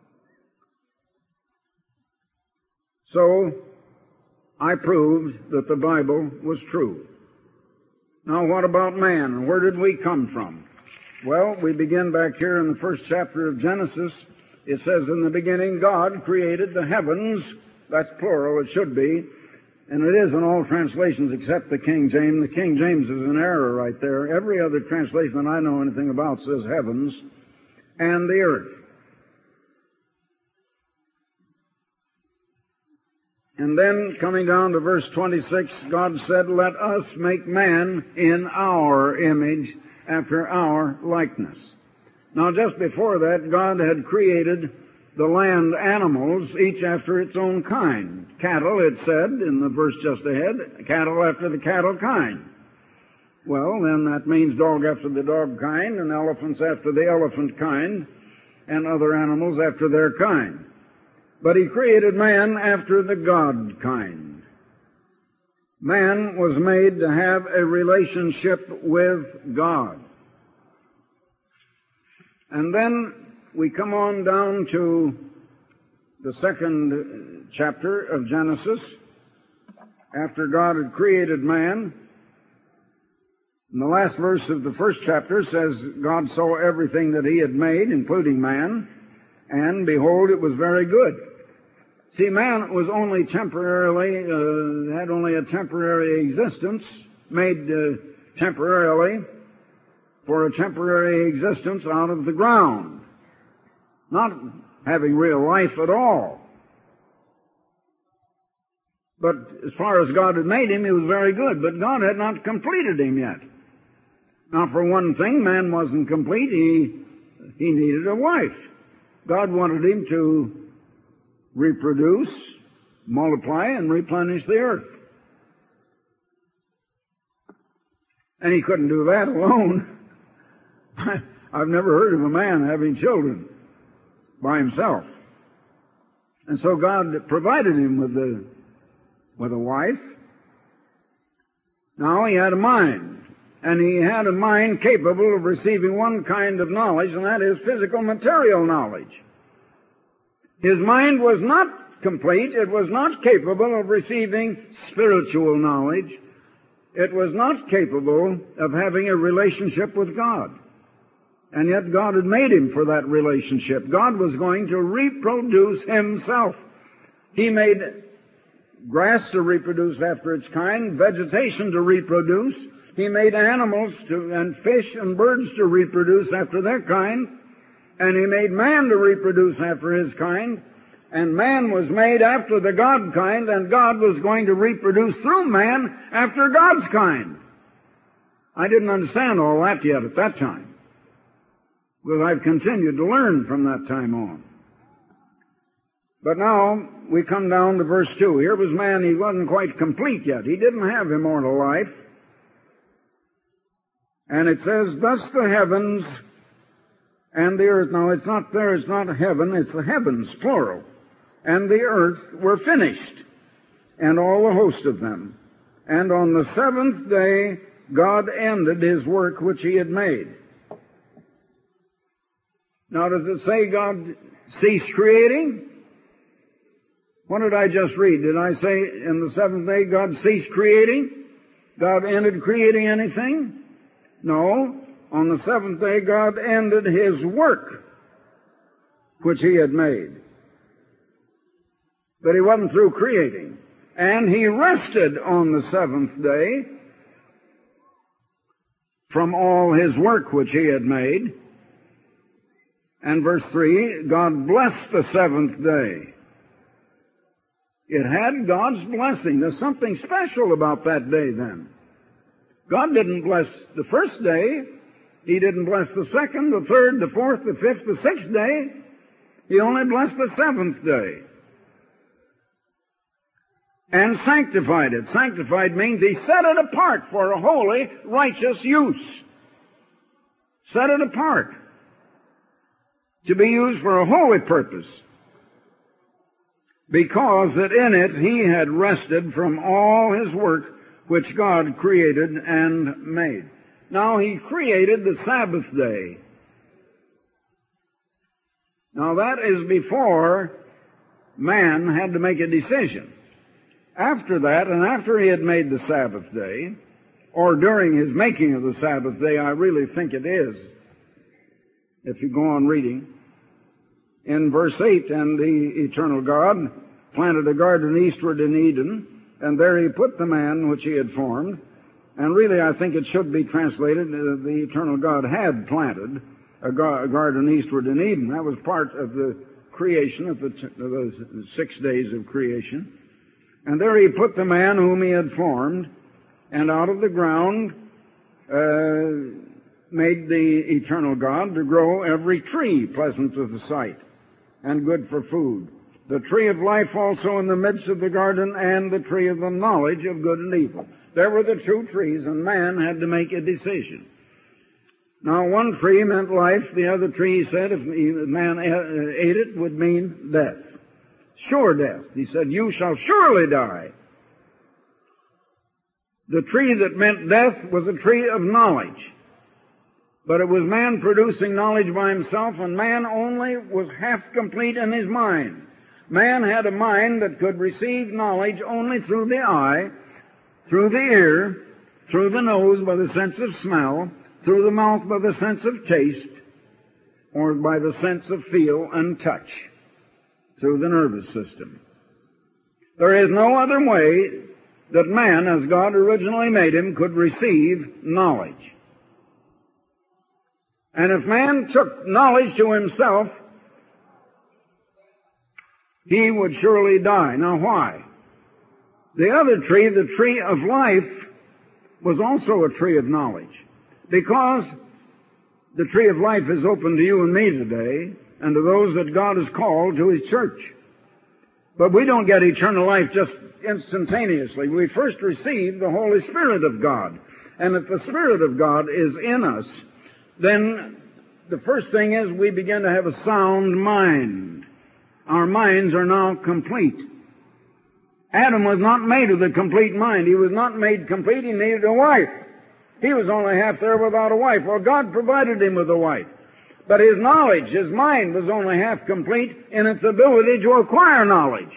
So, I proved that the Bible was true. Now, what about man, and where did we come from? Well, we begin back here in the first chapter of Genesis. It says, in the beginning, God created the heavens. That's plural, it should be. And it is in all translations except the King James. The King James is an error right there. Every other translation that I know anything about says heavens and the earth. And then, coming down to verse twenty-six, God said, let us make man in our image, after our likeness. Now, just before that, God had created the land animals, each after its own kind. Cattle, it said, in the verse just ahead, cattle after the cattle kind. Well, then that means dog after the dog kind, and elephants after the elephant kind, and other animals after their kind. But He created man after the God kind. Man was made to have a relationship with God. And then we come on down to the second chapter of Genesis. After God had created man, and the last verse of the first chapter says, God saw everything that He had made, including man, and behold, it was very good. See, man was only temporarily, uh, had only a temporary existence, made uh, temporarily for a temporary existence out of the ground, not having real life at all. But as far as God had made him, he was very good, but God had not completed him yet. Now, for one thing, man wasn't complete. He, he needed a wife. God wanted him to reproduce, multiply, and replenish the earth. And he couldn't do that alone. I've never heard of a man having children by himself. And so God provided him with the, with a wife. Now he had a mind. And he had a mind capable of receiving one kind of knowledge, and that is physical material knowledge. His mind was not complete. It was not capable of receiving spiritual knowledge. It was not capable of having a relationship with God. And yet God had made him for that relationship. God was going to reproduce himself. He made grass to reproduce after its kind, vegetation to reproduce. He made animals to, and fish and birds to reproduce after their kind. And he made man to reproduce after his kind. And man was made after the God kind, and God was going to reproduce through man after God's kind. I didn't understand all that yet at that time, because I've continued to learn from that time on. But now we come down to verse two. Here was man, he wasn't quite complete yet. He didn't have immortal life. And it says, thus the heavens and the earth. Now, it's not there, it's not heaven, it's the heavens, plural. And the earth were finished, and all the host of them. And on the seventh day God ended His work which He had made. Now, does it say God ceased creating? What did I just read? Did I say in the seventh day God ceased creating? God ended creating anything? No. On the seventh day God ended His work which He had made. But He wasn't through creating. And He rested on the seventh day from all His work which He had made. And verse three, God blessed the seventh day. It had God's blessing. There's something special about that day then. God didn't bless the first day. He didn't bless the second, the third, the fourth, the fifth, the sixth day. He only blessed the seventh day. And sanctified it. Sanctified means He set it apart for a holy, righteous use. Set it apart to be used for a holy purpose, because that in it He had rested from all His work which God created and made. Now He created the Sabbath day. Now that is before man had to make a decision. After that, and after He had made the Sabbath day, or during His making of the Sabbath day, I really think it is, if you go on reading, in verse eight, and the eternal God planted a garden eastward in Eden, and there He put the man which He had formed. And really I think it should be translated, uh, the eternal God had planted a, gar- a garden eastward in Eden. That was part of the creation, of the, t- of the six days of creation. And there He put the man whom He had formed, and out of the ground uh, made the eternal God to grow every tree pleasant to the sight and good for food. The tree of life also in the midst of the garden, and the tree of the knowledge of good and evil. There were the two trees, and man had to make a decision. Now, one tree meant life. The other tree, he said, if man ate it, would mean death. Sure death. He said, you shall surely die. The tree that meant death was a tree of knowledge. But it was man producing knowledge by himself, and man only was half complete in his mind. Man had a mind that could receive knowledge only through the eye, through the ear, through the nose by the sense of smell, through the mouth by the sense of taste, or by the sense of feel and touch, through the nervous system. There is no other way that man, as God originally made him, could receive knowledge. And if man took knowledge to himself, he would surely die. Now why? The other tree, the tree of life, was also a tree of knowledge. Because the tree of life is open to you and me today, and to those that God has called to His church. But we don't get eternal life just instantaneously. We first receive the Holy Spirit of God. And if the Spirit of God is in us, then the first thing is we begin to have a sound mind. Our minds are now complete. Adam was not made with a complete mind. He was not made complete. He needed a wife. He was only half there without a wife. Well, God provided him with a wife. But his knowledge, his mind, was only half complete in its ability to acquire knowledge.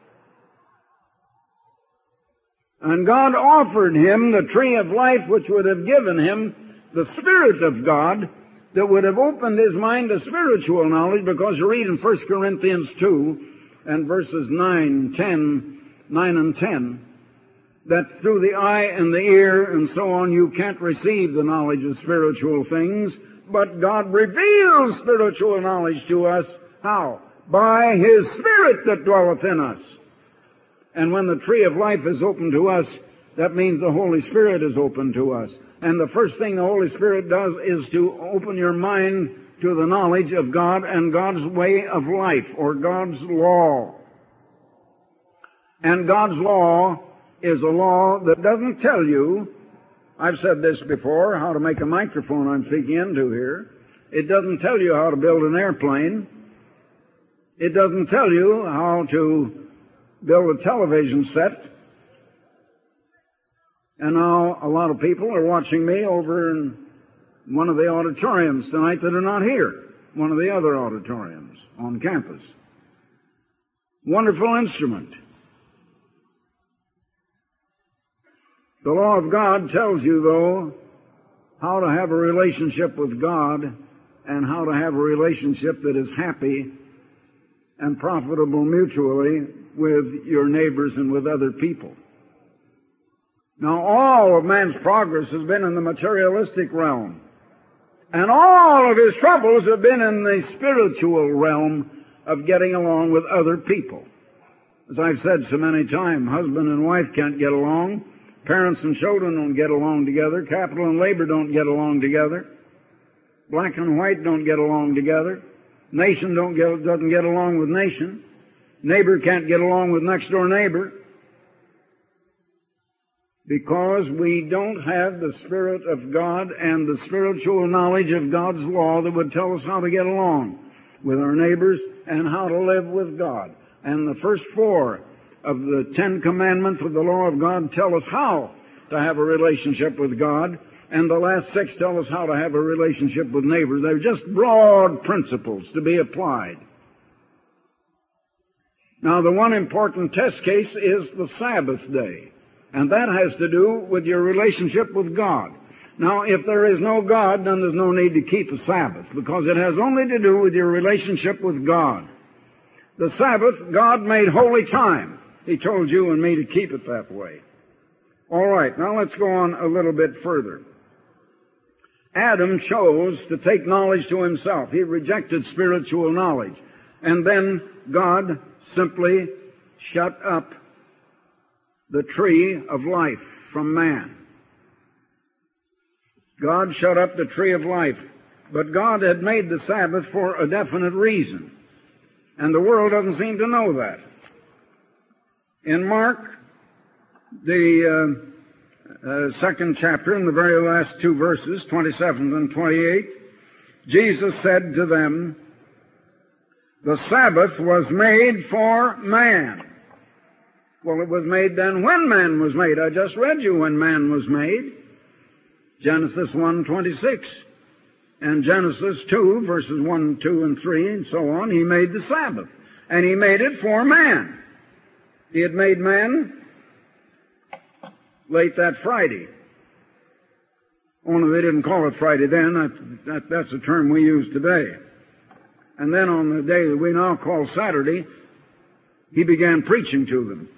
And God offered him the tree of life, which would have given him the Spirit of God, that would have opened his mind to spiritual knowledge, because you read in First Corinthians two and verses nine, ten, nine and ten, that through the eye and the ear and so on you can't receive the knowledge of spiritual things, but God reveals spiritual knowledge to us. How? By His Spirit that dwelleth in us. And when the tree of life is open to us, that means the Holy Spirit is open to us. And the first thing the Holy Spirit does is to open your mind to the knowledge of God and God's way of life, or God's law. And God's law is a law that doesn't tell you, I've said this before, how to make a microphone I'm speaking into here. It doesn't tell you how to build an airplane. It doesn't tell you how to build a television set. And now a lot of people are watching me over in one of the auditoriums tonight that are not here, one of the other auditoriums on campus. Wonderful instrument. The law of God tells you, though, how to have a relationship with God and how to have a relationship that is happy and profitable mutually with your neighbors and with other people. Now, all of man's progress has been in the materialistic realm, and all of his troubles have been in the spiritual realm of getting along with other people. As I've said so many times, husband and wife can't get along. Parents and children don't get along together. Capital and labor don't get along together. Black and white don't get along together. Nation don't get, doesn't get along with nation. Neighbor can't get along with next door neighbor. Because we don't have the Spirit of God and the spiritual knowledge of God's law that would tell us how to get along with our neighbors and how to live with God. And the first four of the Ten Commandments of the law of God tell us how to have a relationship with God, and the last six tell us how to have a relationship with neighbors. They're just broad principles to be applied. Now, the one important test case is the Sabbath day, and that has to do with your relationship with God. Now, if there is no God, then there's no need to keep a Sabbath, because it has only to do with your relationship with God. The Sabbath, God made holy time. He told you and me to keep it that way. All right, now let's go on a little bit further. Adam chose to take knowledge to himself. He rejected spiritual knowledge. And then God simply shut up the tree of life from man. God shut up the tree of life. But God had made the Sabbath for a definite reason. And the world doesn't seem to know that. In Mark, the uh, uh, second chapter, in the very last two verses, twenty-seven and twenty-eight, Jesus said to them, "The Sabbath was made for man." Well, it was made then when man was made. I just read you when man was made. Genesis one twenty-six. And Genesis two, verses one, two, and three, and so on, He made the Sabbath. And He made it for man. He had made man late that Friday. Only they didn't call it Friday then. That, that, that's a term we use today. And then on the day that we now call Saturday, He began preaching to them.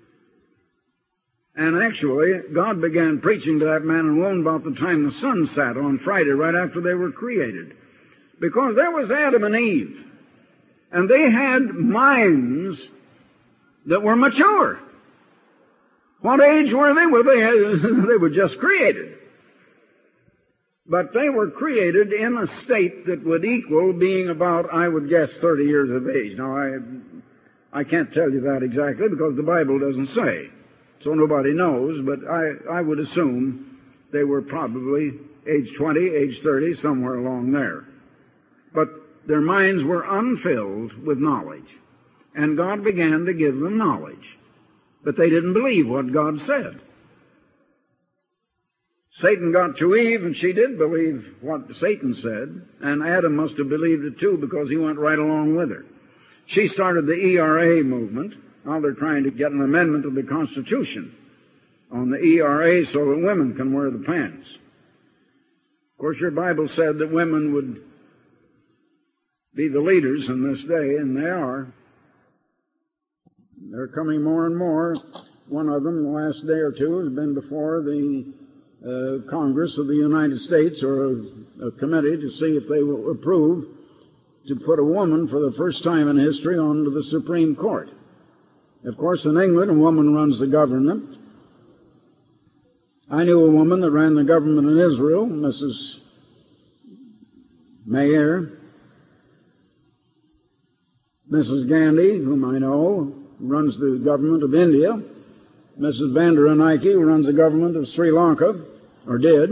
And actually, God began preaching to that man and woman about the time the sun set on Friday, right after they were created. Because there was Adam and Eve. And they had minds that were mature. What age were they? Well, they, they were just created. But they were created in a state that would equal being about, I would guess, thirty years of age. Now, I, I can't tell you that exactly because the Bible doesn't say. So nobody knows, but I, I would assume they were probably age twenty, age thirty, somewhere along there. But their minds were unfilled with knowledge. And God began to give them knowledge. But they didn't believe what God said. Satan got to Eve, and she did believe what Satan said. And Adam must have believed it too, because he went right along with her. She started the E R A movement. Now they're trying to get an amendment of the Constitution on the E R A so that women can wear the pants. Of course, your Bible said that women would be the leaders in this day, and they are. They're coming more and more. One of them, the last day or two, has been before the uh, Congress of the United States, or a, a committee to see if they will approve to put a woman for the first time in history onto the Supreme Court. Of course, in England, a woman runs the government. I knew a woman that ran the government in Israel, Missus Mayer. Missus Gandhi, whom I know, runs the government of India. Missus Bandaranaike, who runs the government of Sri Lanka, or did.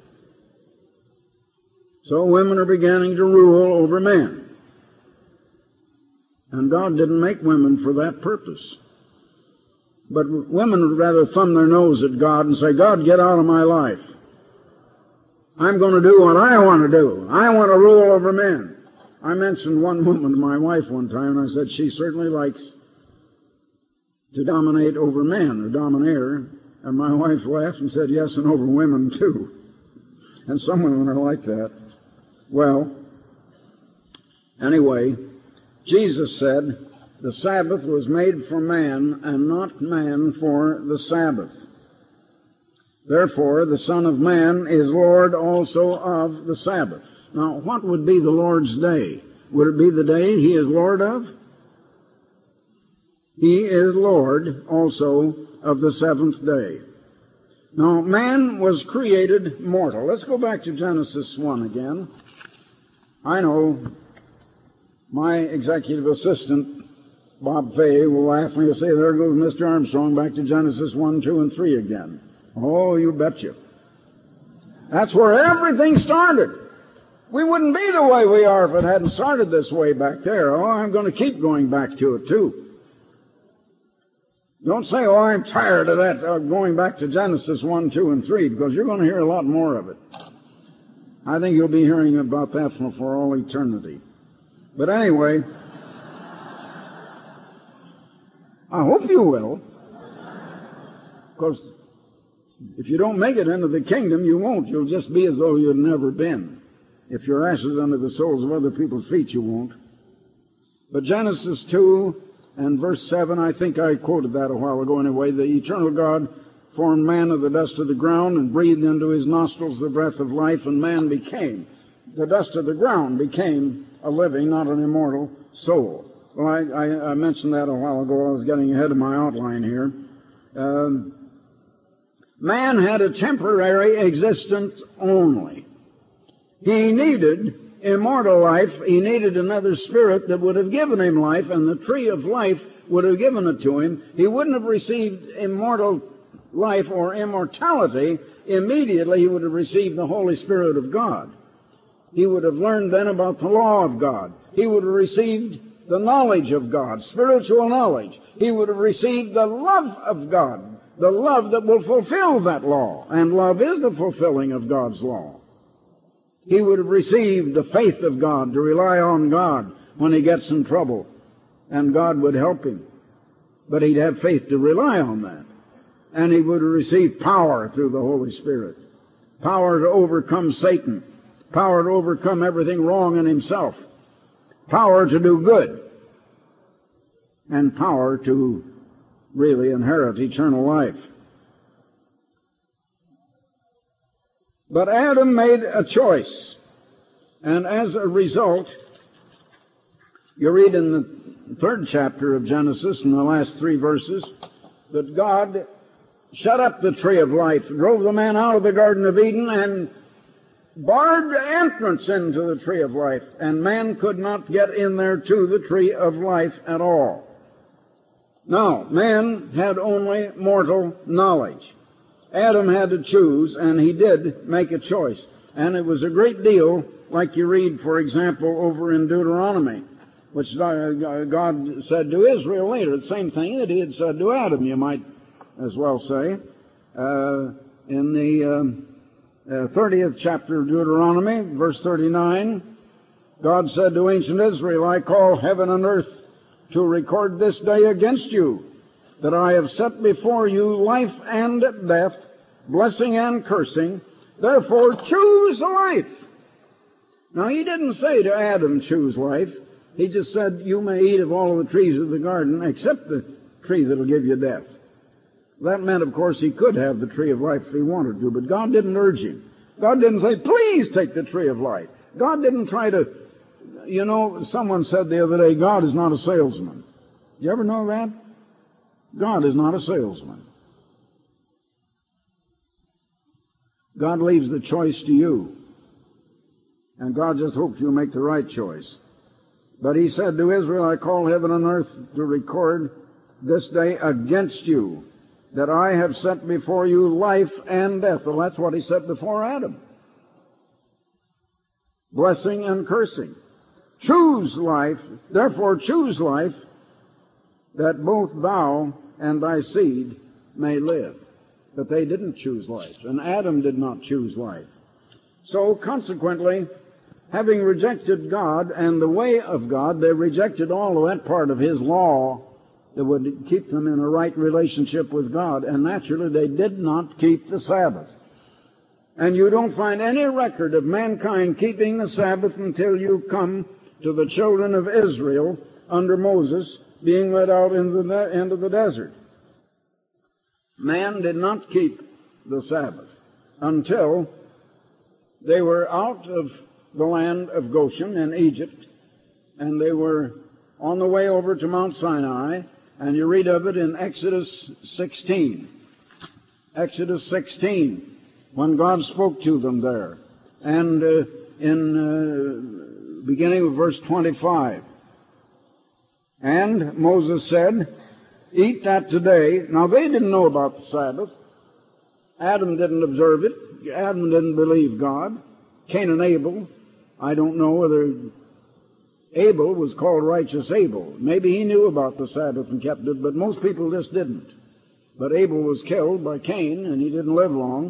So women are beginning to rule over men. And God didn't make women for that purpose. But women would rather thumb their nose at God and say, God, get out of my life. I'm going to do what I want to do. I want to rule over men. I mentioned one woman to my wife one time, and I said she certainly likes to dominate over men, or domineer. And my wife laughed and said, yes, and over women too. And some women are like that. Well, anyway, Jesus said the Sabbath was made for man and not man for the Sabbath. Therefore, the Son of Man is Lord also of the Sabbath. Now, what would be the Lord's day? Would it be the day He is Lord of? He is Lord also of the seventh day. Now, man was created mortal. Let's go back to Genesis one again. I know my executive assistant, Bob Fay, will laugh when he say, there goes Mister Armstrong back to Genesis one, two, and three again. Oh, you betcha. That's where everything started. We wouldn't be the way we are if it hadn't started this way back there. Oh, I'm going to keep going back to it, too. Don't say, oh, I'm tired of that, uh, going back to Genesis one, two, and three, because you're going to hear a lot more of it. I think you'll be hearing about that for, for all eternity. But anyway, I hope you will, because if you don't make it into the kingdom, you won't. You'll just be as though you'd never been. If your ashes under the soles of other people's feet, you won't. But Genesis two and verse seven, I think I quoted that a while ago anyway, the eternal God formed man of the dust of the ground and breathed into his nostrils the breath of life, and man became. The dust of the ground became a living, not an immortal soul. Well, I, I, I mentioned that a while ago. I was getting ahead of my outline here. Um, Man had a temporary existence only. He needed immortal life. He needed another spirit that would have given him life, and the tree of life would have given it to him. He wouldn't have received immortal life or immortality immediately. He would have received the Holy Spirit of God. He would have learned then about the law of God. He would have received the knowledge of God, spiritual knowledge. He would have received the love of God, the love that will fulfill that law. And love is the fulfilling of God's law. He would have received the faith of God to rely on God when he gets in trouble, and God would help him. But he'd have faith to rely on that. And he would have received power through the Holy Spirit. Power to overcome Satan. Power to overcome everything wrong in himself. Power to do good. And power to really inherit eternal life. But Adam made a choice, and as a result, you read in the third chapter of Genesis, in the last three verses, that God shut up the tree of life, drove the man out of the Garden of Eden, and barred entrance into the tree of life, and man could not get in there to the tree of life at all. Now, man had only mortal knowledge. Adam had to choose, and he did make a choice. And it was a great deal, like you read, for example, over in Deuteronomy, which God said to Israel later, the same thing that he had said to Adam, you might as well say. Uh, in the uh, uh, thirtieth chapter of Deuteronomy, verse thirty-nine, God said to ancient Israel, I call heaven and earth to record this day against you, that I have set before you life and death, blessing and cursing. Therefore choose life. Now, he didn't say to Adam, choose life. He just said, you may eat of all of the trees of the garden, except the tree that will give you death. That meant, of course, he could have the tree of life if he wanted to, but God didn't urge him. God didn't say, please take the tree of life. God didn't try to, you know, someone said the other day, God is not a salesman. You ever know that? God is not a salesman. God leaves the choice to you. And God just hopes you'll make the right choice. But he said to Israel, I call heaven and earth to record this day against you, that I have set before you life and death. Well, that's what he set before Adam. Blessing and cursing. Choose life, therefore choose life, that both thou and thy seed may live. But they didn't choose life, and Adam did not choose life. So, consequently, having rejected God and the way of God, they rejected all of that part of His law that would keep them in a right relationship with God, and naturally they did not keep the Sabbath. And you don't find any record of mankind keeping the Sabbath until you come to the children of Israel under Moses being led out into the, into the desert. Man did not keep the Sabbath until they were out of the land of Goshen in Egypt, and they were on the way over to Mount Sinai, and you read of it in Exodus sixteen. Exodus sixteen, when God spoke to them there. And uh, in uh, beginning of verse twenty-five, and Moses said, eat that today. Now, they didn't know about the Sabbath. Adam didn't observe it. Adam didn't believe God. Cain and Abel, I don't know whether Abel was called righteous Abel. Maybe he knew about the Sabbath and kept it, but most people just didn't. But Abel was killed by Cain, and he didn't live long.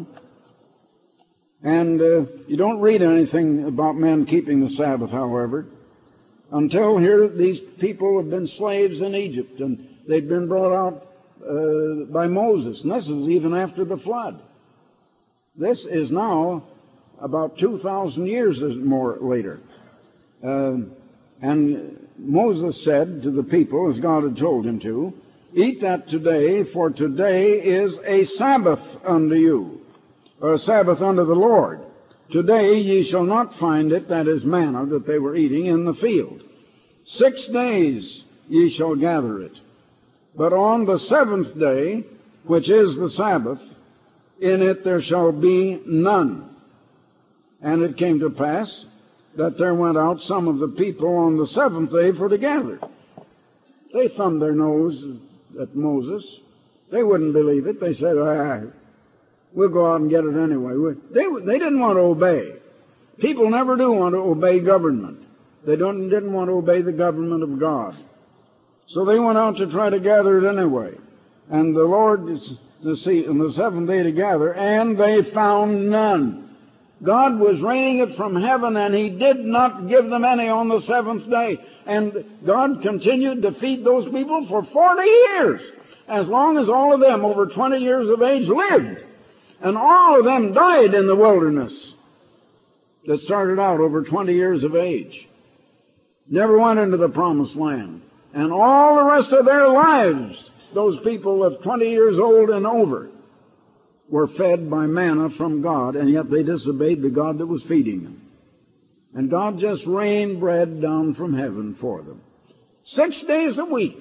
And uh, you don't read anything about men keeping the Sabbath, however, until here these people have been slaves in Egypt, and they've been brought out uh, by Moses. And this is even after the flood. This is now about two thousand years or more later. Uh, and Moses said to the people, as God had told him to, eat that today, for today is a Sabbath unto you, or a Sabbath unto the Lord. Today ye shall not find it, that is manna that they were eating, in the field. Six days ye shall gather it. But on the seventh day, which is the Sabbath, in it there shall be none. And it came to pass that there went out some of the people on the seventh day for to gather. They thumbed their nose at Moses. They wouldn't believe it. They said, ah, we'll go out and get it anyway. They, they didn't want to obey. People never do want to obey government. They don't, didn't want to obey the government of God. So they went out to try to gather it anyway. And the Lord, to see, on the seventh day to gather, and they found none. God was raining it from heaven, and He did not give them any on the seventh day. And God continued to feed those people for forty years, as long as all of them over twenty years of age lived. And all of them died in the wilderness that started out over twenty years of age. Never went into the promised land. And all the rest of their lives, those people of twenty years old and over, were fed by manna from God, and yet they disobeyed the God that was feeding them. And God just rained bread down from heaven for them. Six days a week.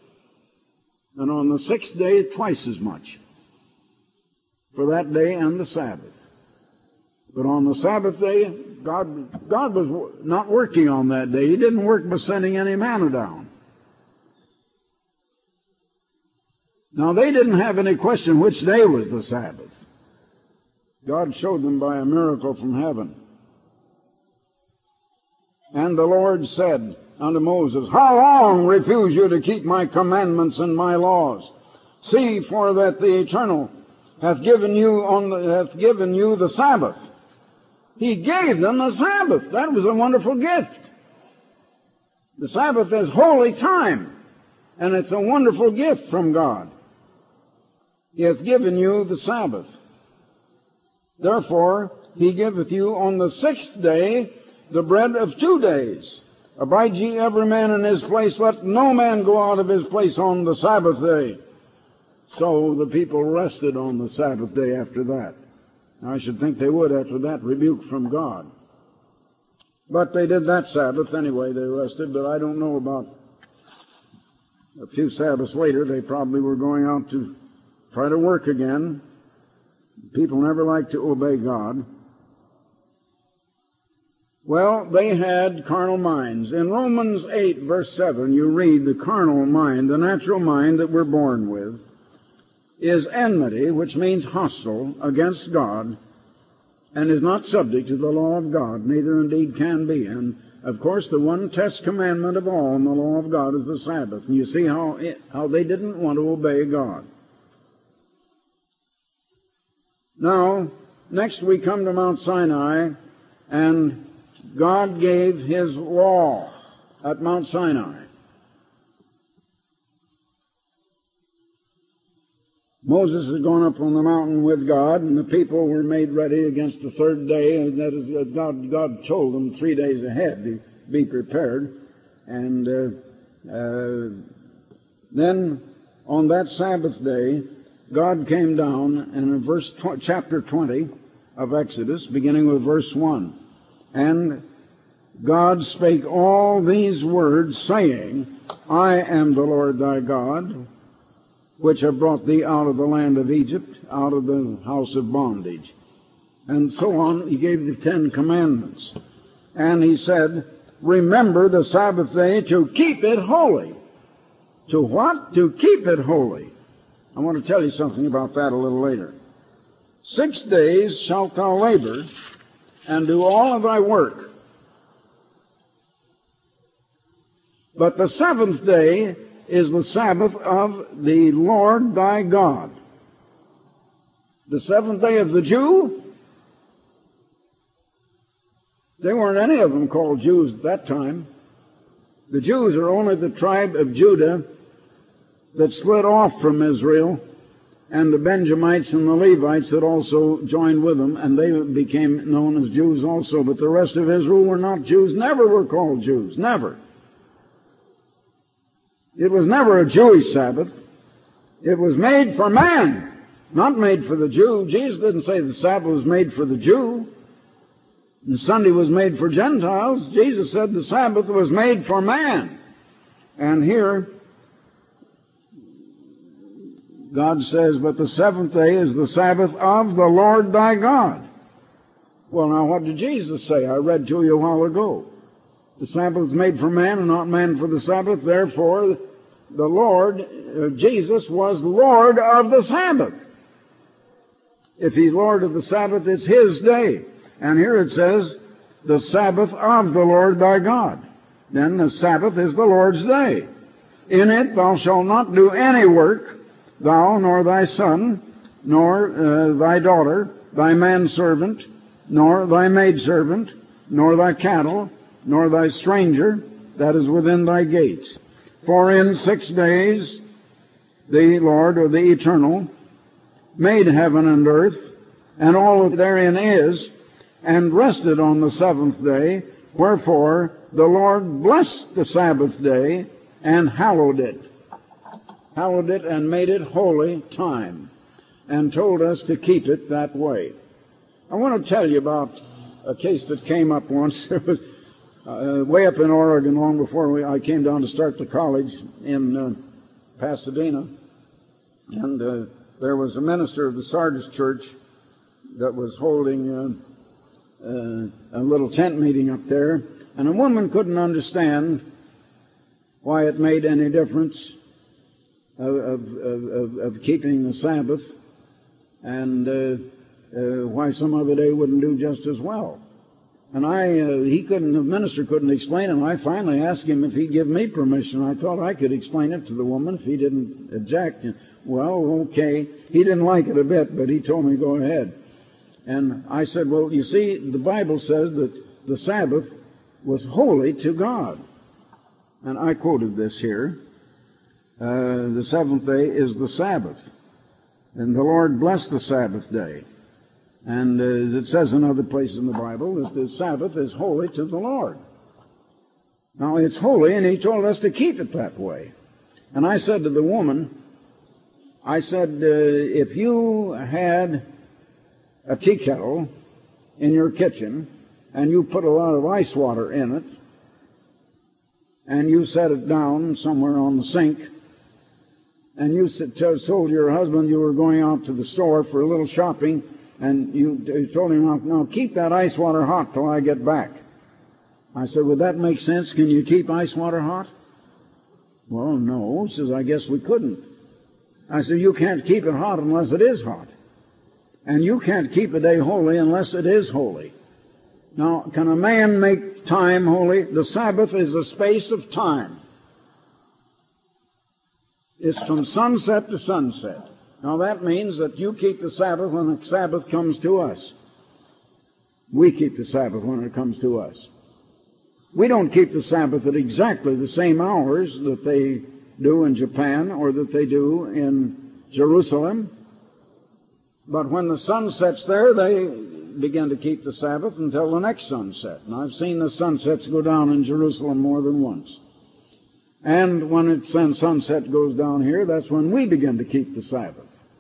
And on the sixth day, twice as much. For that day and the Sabbath. But on the Sabbath day, God, God was not working on that day. He didn't work by sending any manna down. Now, they didn't have any question which day was the Sabbath. God showed them by a miracle from heaven. And the Lord said unto Moses, how long refuse you to keep my commandments and my laws? See, for that the Eternal hath given you on the, hath given you the Sabbath. He gave them the Sabbath. That was a wonderful gift. The Sabbath is holy time, and it's a wonderful gift from God. He hath given you the Sabbath. Therefore, He giveth you on the sixth day the bread of two days. Abide ye every man in his place. Let no man go out of his place on the Sabbath day. So the people rested on the Sabbath day after that. I should think they would after that rebuke from God. But they did that Sabbath anyway. They rested, but I don't know about a few Sabbaths later. They probably were going out to try to work again. People never like to obey God. Well, they had carnal minds. In Romans eight, verse seven, you read the carnal mind, the natural mind that we're born with, is enmity, which means hostile, against God. and is not subject to the law of God, neither indeed can be. And, of course, the one test commandment of all in the law of God is the Sabbath. And you see how, it, how they didn't want to obey God. Now, next we come to Mount Sinai, and God gave His law at Mount Sinai. Moses had gone up on the mountain with God, and the people were made ready against the third day, and that is, God, God told them three days ahead to be prepared. And uh, uh, then on that Sabbath day, God came down, and in verse tw- chapter twenty of Exodus, beginning with verse one, and God spake all these words, saying, I am the Lord thy God, which have brought thee out of the land of Egypt, out of the house of bondage. And so on, He gave the Ten Commandments. And He said, remember the Sabbath day to keep it holy. To what? To keep it holy. I want to tell you something about that a little later. Six days shalt thou labor, and do all of thy work. But the seventh day is the Sabbath of the Lord thy God. The seventh day of the Jew? There weren't any of them called Jews at that time. The Jews are only the tribe of Judah that split off from Israel, and the Benjamites and the Levites that also joined with them, and they became known as Jews also. But the rest of Israel were not Jews, never were called Jews, never. It was never a Jewish Sabbath. It was made for man, not made for the Jew. Jesus didn't say the Sabbath was made for the Jew, and Sunday was made for Gentiles. Jesus said the Sabbath was made for man. And here, God says, but the seventh day is the Sabbath of the Lord thy God. Well, now, what did Jesus say? I read to you a while ago. The Sabbath is made for man and not man for the Sabbath. Therefore, the Lord, uh, Jesus, was Lord of the Sabbath. If He's Lord of the Sabbath, it's His day. And here it says, the Sabbath of the Lord thy God. Then the Sabbath is the Lord's day. In it thou shalt not do any work, thou, nor thy son, nor uh, thy daughter, thy manservant, nor thy maidservant, nor thy cattle, nor thy stranger that is within thy gates. For in six days the Lord, or the Eternal, made heaven and earth, and all that therein is, and rested on the seventh day. Wherefore the Lord blessed the Sabbath day, and hallowed it. Hallowed it and made it holy time, and told us to keep it that way. I want to tell you about a case that came up once. It was uh, way up in Oregon, long before we, I came down to start the college in uh, Pasadena. And uh, there was a minister of the Sardis Church that was holding uh, uh, a little tent meeting up there. And a woman couldn't understand why it made any difference Of, of, of, of keeping the Sabbath, and uh, uh, why some other day wouldn't do just as well. And I, uh, he couldn't, the minister couldn't explain it, and I finally asked him if he'd give me permission. I thought I could explain it to the woman if he didn't object. Well, okay. He didn't like it a bit, but he told me go ahead. And I said, well, you see, the Bible says that the Sabbath was holy to God. And I quoted this here. Uh, the seventh day is the Sabbath. And the Lord blessed the Sabbath day. And uh, as it says in other places in the Bible, that the Sabbath is holy to the Lord. Now, it's holy, and He told us to keep it that way. And I said to the woman, I said, uh, if you had a tea kettle in your kitchen, and you put a lot of ice water in it, and you set it down somewhere on the sink, and you told your husband you were going out to the store for a little shopping, and you told him, now keep that ice water hot till I get back. I said, would that make sense? Can you keep ice water hot? Well, no. He says, I guess we couldn't. I said, you can't keep it hot unless it is hot. And you can't keep a day holy unless it is holy. Now, can a man make time holy? The Sabbath is a space of time. It's from sunset to sunset. Now, that means that you keep the Sabbath when the Sabbath comes to us. We keep the Sabbath when it comes to us. We don't keep the Sabbath at exactly the same hours that they do in Japan or that they do in Jerusalem. But when the sun sets there, they begin to keep the Sabbath until the next sunset. And I've seen the sunsets go down in Jerusalem more than once. And when it's when sunset goes down here, that's when we begin to keep the Sabbath.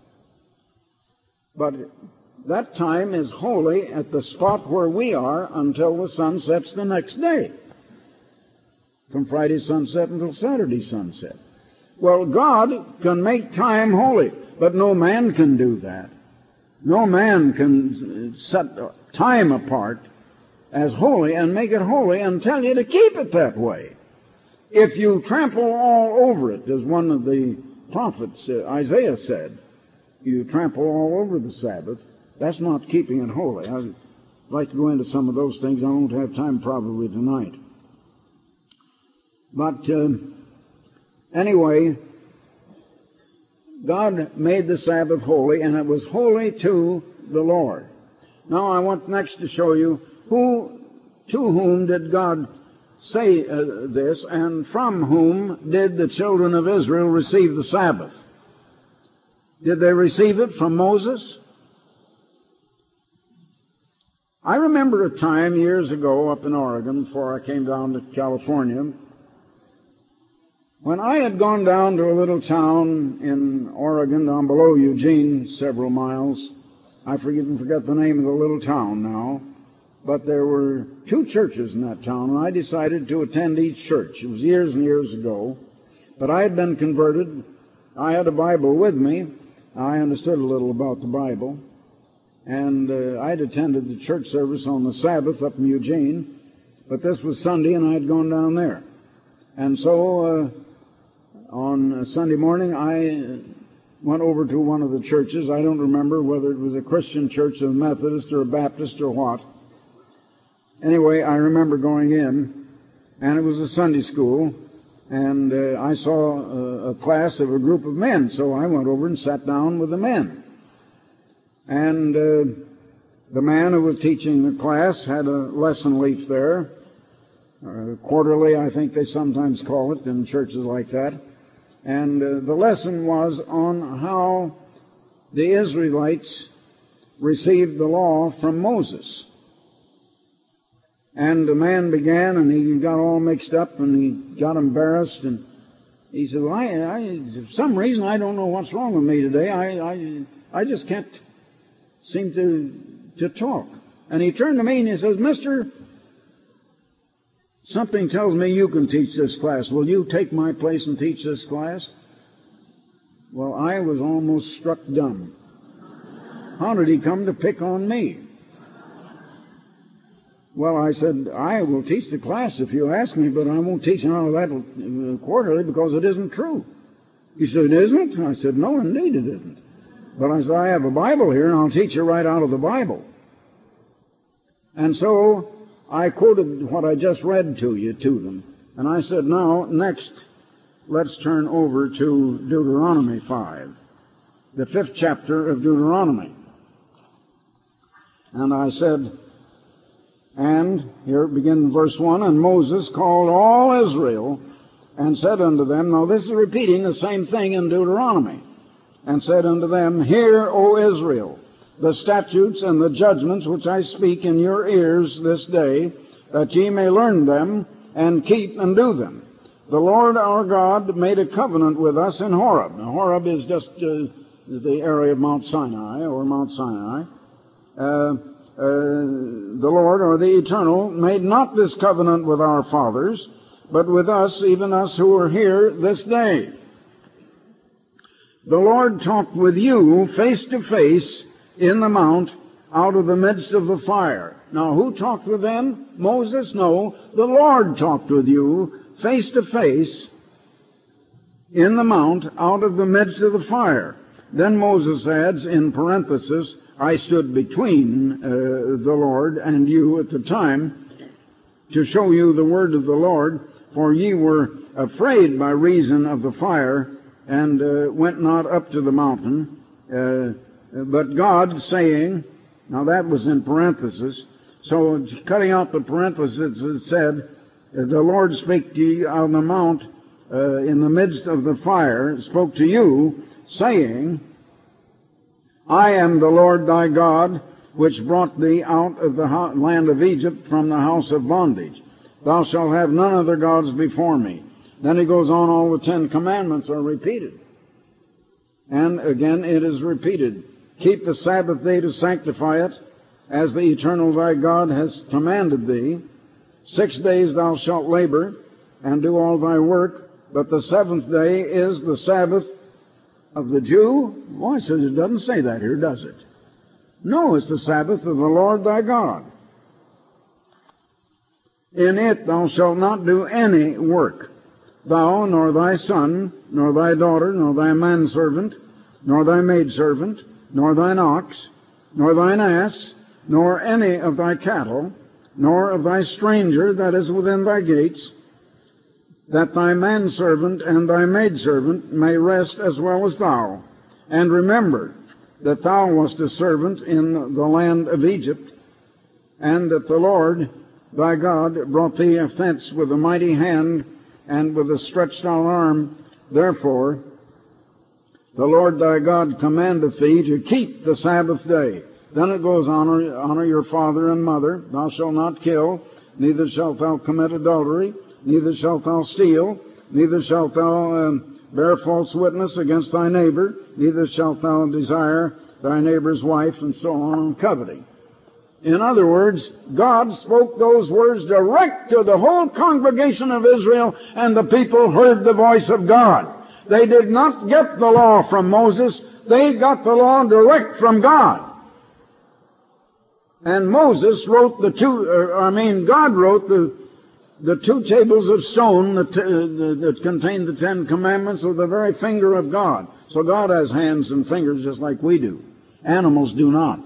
But that time is holy at the spot where we are until the sun sets the next day. From Friday sunset until Saturday sunset. Well, God can make time holy, but no man can do that. No man can set time apart as holy and make it holy and tell you to keep it that way. If you trample all over it, as one of the prophets, uh, Isaiah, said, you trample all over the Sabbath, that's not keeping it holy. I'd like to go into some of those things. I won't have time probably tonight. But uh, anyway, God made the Sabbath holy, and it was holy to the Lord. Now I want next to show you who, to whom did God say uh, this, and from whom did the children of Israel receive the Sabbath? Did they receive it from Moses? I remember a time years ago up in Oregon, before I came down to California, when I had gone down to a little town in Oregon, down below Eugene, several miles. I forget, forget the name of the little town now. But there were two churches in that town, and I decided to attend each church. It was years and years ago. But I had been converted. I had a Bible with me. I understood a little about the Bible. And uh, I had attended the church service on the Sabbath up in Eugene. But this was Sunday, and I had gone down there. And so uh, on Sunday morning, I went over to one of the churches. I don't remember whether it was a Christian church, a Methodist, or a Baptist, or what. Anyway, I remember going in, and it was a Sunday school, and uh, I saw a, a class of a group of men, so I went over and sat down with the men. And uh, the man who was teaching the class had a lesson leaf there, uh, quarterly, I think they sometimes call it in churches like that. And uh, the lesson was on how the Israelites received the law from Moses. And the man began, and he got all mixed up, and he got embarrassed, and he said, well, I, I, for some reason, I don't know what's wrong with me today. I, I, I just can't seem to, to talk. And he turned to me, and he says, Mister, something tells me you can teach this class. Will you take my place and teach this class? Well, I was almost struck dumb. How did he come to pick on me? Well, I said, I will teach the class if you ask me, but I won't teach none of that quarterly because it isn't true. He said, it isn't? I said, no, indeed it isn't. But I said, I have a Bible here, and I'll teach you right out of the Bible. And so I quoted what I just read to you to them. And I said, now, next, let's turn over to Deuteronomy five, the fifth chapter of Deuteronomy. And I said, and, here it begins in verse one, and Moses called all Israel and said unto them, now this is repeating the same thing in Deuteronomy, and said unto them, hear, O Israel, the statutes and the judgments which I speak in your ears this day, that ye may learn them and keep and do them. The Lord our God made a covenant with us in Horeb. Now, Horeb is just uh, the area of Mount Sinai, or Mount Sinai. Uh, Uh, the Lord, or the Eternal, made not this covenant with our fathers, but with us, even us who are here this day. The Lord talked with you face to face in the mount out of the midst of the fire. Now, who talked with them? Moses? No. The Lord talked with you face to face in the mount out of the midst of the fire. Then Moses adds, in parenthesis, I stood between uh, the Lord and you at the time to show you the word of the Lord, for ye were afraid by reason of the fire, and uh, went not up to the mountain. Uh, but God saying, now that was in parenthesis, so cutting out the parenthesis, it said, the Lord spake to you on the mount uh, in the midst of the fire, spoke to you, saying, I am the Lord thy God, which brought thee out of the land of Egypt from the house of bondage. Thou shalt have none other gods before me. Then he goes on, all the Ten Commandments are repeated. And again it is repeated. Keep the Sabbath day to sanctify it, as the eternal thy God has commanded thee. Six days thou shalt labor, and do all thy work, but the seventh day is the Sabbath of the Jew? Why, says it doesn't say that here, does it? No, it's the Sabbath of the Lord thy God. In it thou shalt not do any work, thou, nor thy son, nor thy daughter, nor thy manservant, nor thy maidservant, nor thine ox, nor thine ass, nor any of thy cattle, nor of thy stranger that is within thy gates, that thy manservant and thy maidservant may rest as well as thou. And remember that thou wast a servant in the land of Egypt, and that the Lord thy God brought thee thence with a mighty hand and with a stretched out arm. Therefore the Lord thy God commandeth thee to keep the Sabbath day. Then it goes, honor, honor your father and mother. Thou shalt not kill, neither shalt thou commit adultery, neither shalt thou steal, neither shalt thou um, bear false witness against thy neighbor, neither shalt thou desire thy neighbor's wife, and so on, and coveting. In other words, God spoke those words direct to the whole congregation of Israel, and the people heard the voice of God. They did not get the law from Moses. They got the law direct from God. And Moses wrote the two, uh, I mean, God wrote the the two tables of stone that, uh, that contain the Ten Commandments with the very finger of God. So God has hands and fingers just like we do. Animals do not.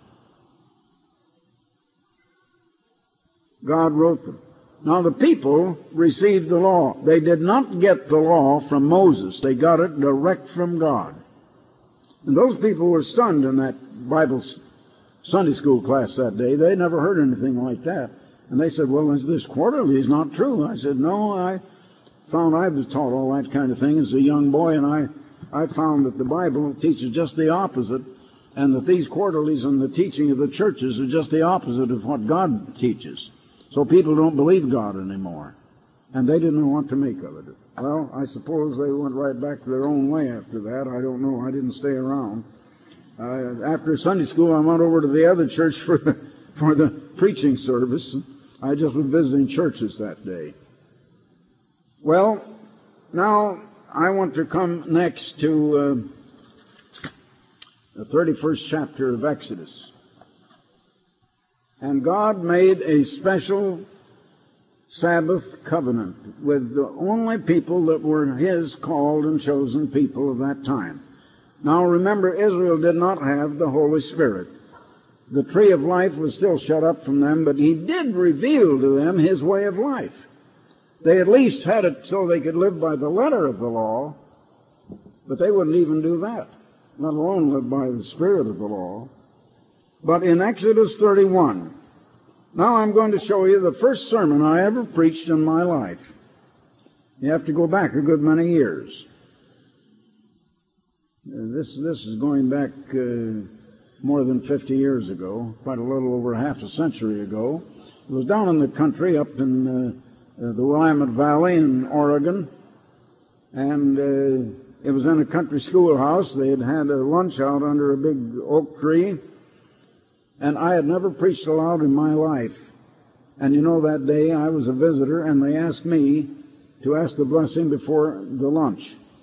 God wrote them. Now the people received the law. They did not get the law from Moses. They got it direct from God. And those people were stunned in that Bible Sunday school class that day. They never heard anything like that. And they said, well, is this quarterly is not true. I said, no, I found I was taught all that kind of thing as a young boy, and I, I found that the Bible teaches just the opposite, and that these quarterlies and the teaching of the churches are just the opposite of what God teaches. So people don't believe God anymore. And they didn't know what to make of it. Well, I suppose they went right back to their own way after that. I don't know. I didn't stay around. Uh, after Sunday school, I went over to the other church for the, for the preaching service. I just was visiting churches that day. Well, now I want to come next to uh, the thirty-first chapter of Exodus. And God made a special Sabbath covenant with the only people that were His called and chosen people of that time. Now remember, Israel did not have the Holy Spirit. The tree of life was still shut up from them, but He did reveal to them His way of life. They at least had it so they could live by the letter of the law, but they wouldn't even do that, let alone live by the spirit of the law. But in Exodus thirty-one, now I'm going to show you the first sermon I ever preached in my life. You have to go back a good many years. Uh, this this is going back uh, more than fifty years ago, quite a little over half a century ago. It was down in the country up in uh, uh, the Willamette Valley in Oregon, and uh, it was in a country schoolhouse. They had had a lunch out under a big oak tree, and I had never preached aloud in my life. And you know, that day I was a visitor, and they asked me to ask the blessing before the lunch.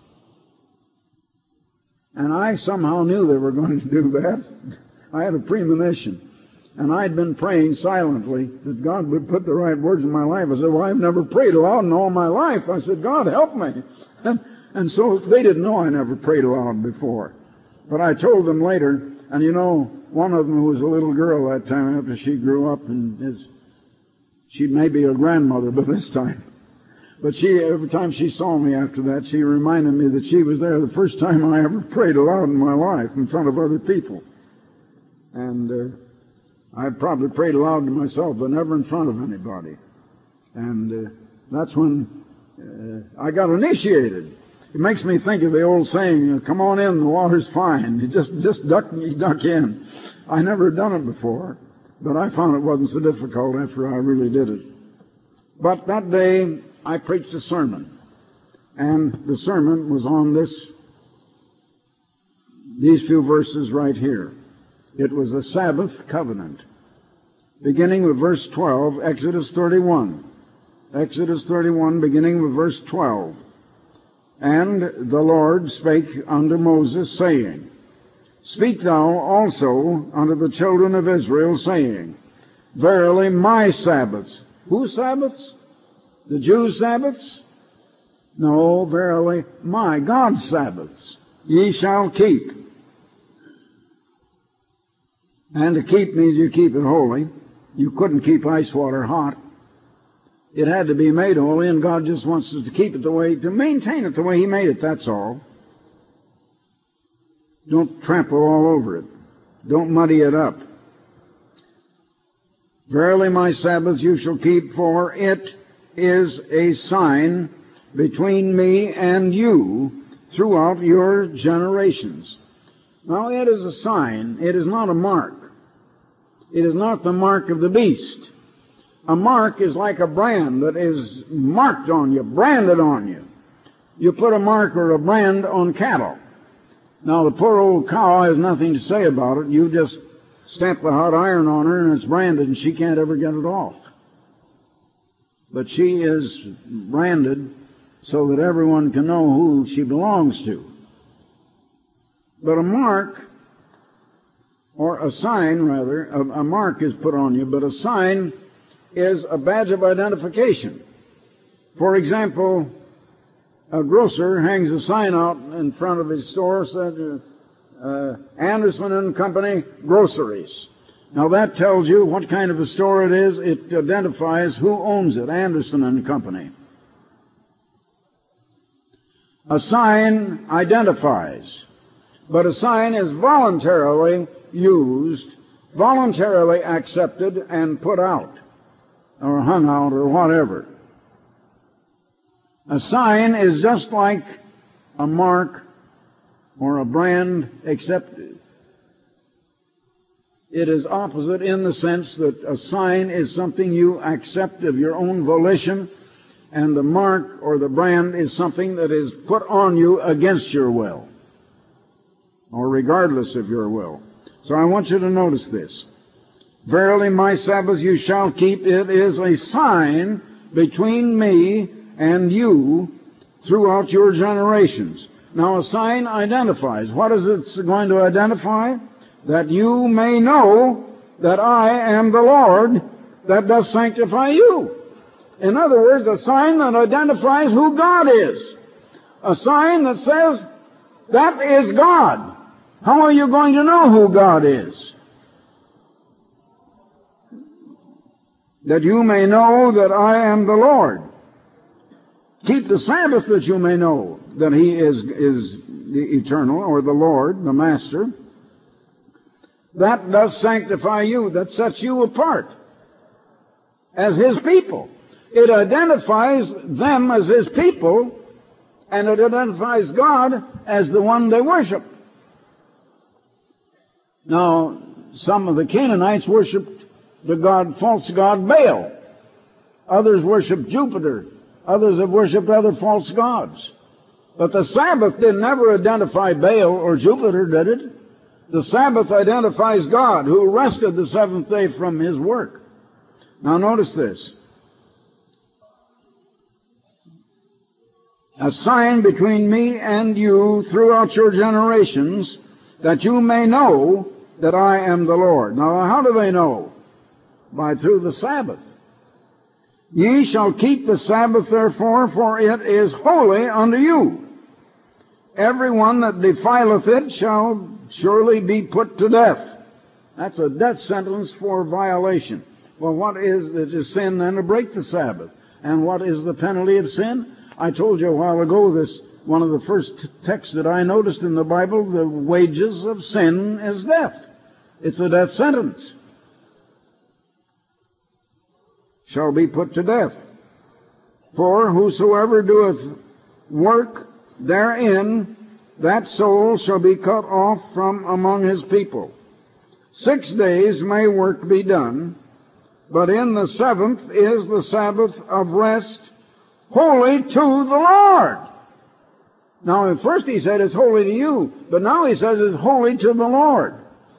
And I somehow knew they were going to do that. I had a premonition. And I'd been praying silently that God would put the right words in my life. I said, well, I've never prayed aloud in all my life. I said, God, help me. And, and so they didn't know I never prayed aloud before. But I told them later, and you know, one of them who was a little girl that time after she grew up, and is, she may be a grandmother by this time. But she, every time she saw me after that, she reminded me that she was there the first time I ever prayed aloud in my life in front of other people. And uh, I probably prayed aloud to myself, but never in front of anybody. And uh, that's when uh, I got initiated. It makes me think of the old saying, "Come on in, the water's fine." You just just duck you duck in. I never had done it before, but I found it wasn't so difficult after I really did it. But that day I preached a sermon, and the sermon was on this these few verses right here. It was a Sabbath covenant, beginning with verse twelve, Exodus thirty-one. Exodus thirty-one, beginning with verse twelve. And the Lord spake unto Moses, saying, Speak thou also unto the children of Israel, saying, Verily my Sabbaths. Whose Sabbaths? The Jews' Sabbaths? No, verily my God's Sabbaths ye shall keep. And to keep means you keep it holy. You couldn't keep ice water hot. It had to be made holy, and God just wants us to keep it the way, to maintain it the way He made it, that's all. Don't trample all over it. Don't muddy it up. Verily my Sabbath you shall keep, for it is a sign between me and you throughout your generations. Now it is a sign. It is not a mark. It is not the mark of the beast. A mark is like a brand that is marked on you, branded on you. You put a mark or a brand on cattle. Now, the poor old cow has nothing to say about it. You just stamp the hot iron on her and it's branded and she can't ever get it off. But she is branded so that everyone can know who she belongs to. But a mark, or a sign rather, a, a mark is put on you, but a sign is a badge of identification. For example, a grocer hangs a sign out in front of his store said, uh, Anderson and Company Groceries. Now that tells you what kind of a store it is. It identifies who owns it, Anderson and Company. A sign identifies, but a sign is voluntarily used, voluntarily accepted and put out, or hung out, or whatever. A sign is just like a mark or a brand, except it is opposite in the sense that a sign is something you accept of your own volition, and the mark or the brand is something that is put on you against your will, or regardless of your will. So I want you to notice this. Verily my Sabbath you shall keep. It is a sign between me and you throughout your generations. Now a sign identifies. What is it going to identify? That you may know that I am the Lord that does sanctify you. In other words, a sign that identifies who God is. A sign that says, that is God. How are you going to know who God is? That you may know that I am the Lord. Keep the Sabbath that you may know that He is, is the eternal, or the Lord, the Master. That does sanctify you. That sets you apart as His people. It identifies them as His people, and it identifies God as the one they worship. Now, some of the Canaanites worshipped the god, false god Baal. Others worship Jupiter. Others have worshipped other false gods. But the Sabbath didn't ever identify Baal or Jupiter, did it? The Sabbath identifies God, who rested the seventh day from His work. Now notice this. A sign between me and you throughout your generations, that you may know that I am the Lord. Now how do they know? By through the Sabbath. Ye shall keep the Sabbath therefore, for it is holy unto you. Every one that defileth it shall surely be put to death. That's a death sentence for violation. Well, what is the sin then to break the Sabbath? And what is the penalty of sin? I told you a while ago, this one of the first texts that I noticed in the Bible, the wages of sin is death. It's a death sentence. Shall be put to death. For whosoever doeth work therein, that soul shall be cut off from among his people. Six days may work be done, but in the seventh is the Sabbath of rest, holy to the Lord. Now, at first he said it's holy to you, but now he says it's holy to the Lord,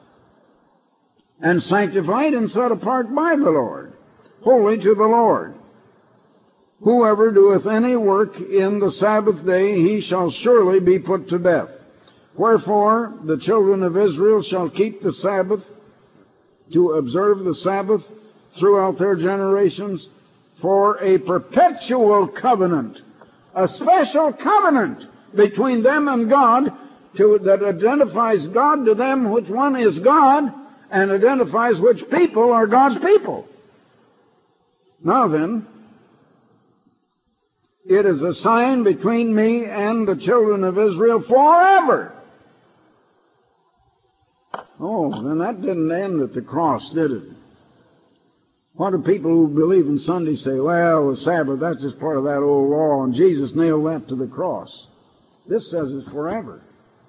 and sanctified and set apart by the Lord. Holy to the Lord. Whoever doeth any work in the Sabbath day, he shall surely be put to death. Wherefore the children of Israel shall keep the Sabbath, to observe the Sabbath throughout their generations, for a perpetual covenant, a special covenant between them and God, to, that identifies God to them, which one is God, and identifies which people are God's people. Now then, it is a sign between me and the children of Israel forever. Oh, then that didn't end at the cross, did it? What do people who believe in Sunday say? Well, the Sabbath, that's just part of that old law, and Jesus nailed that to the cross. This says it's forever.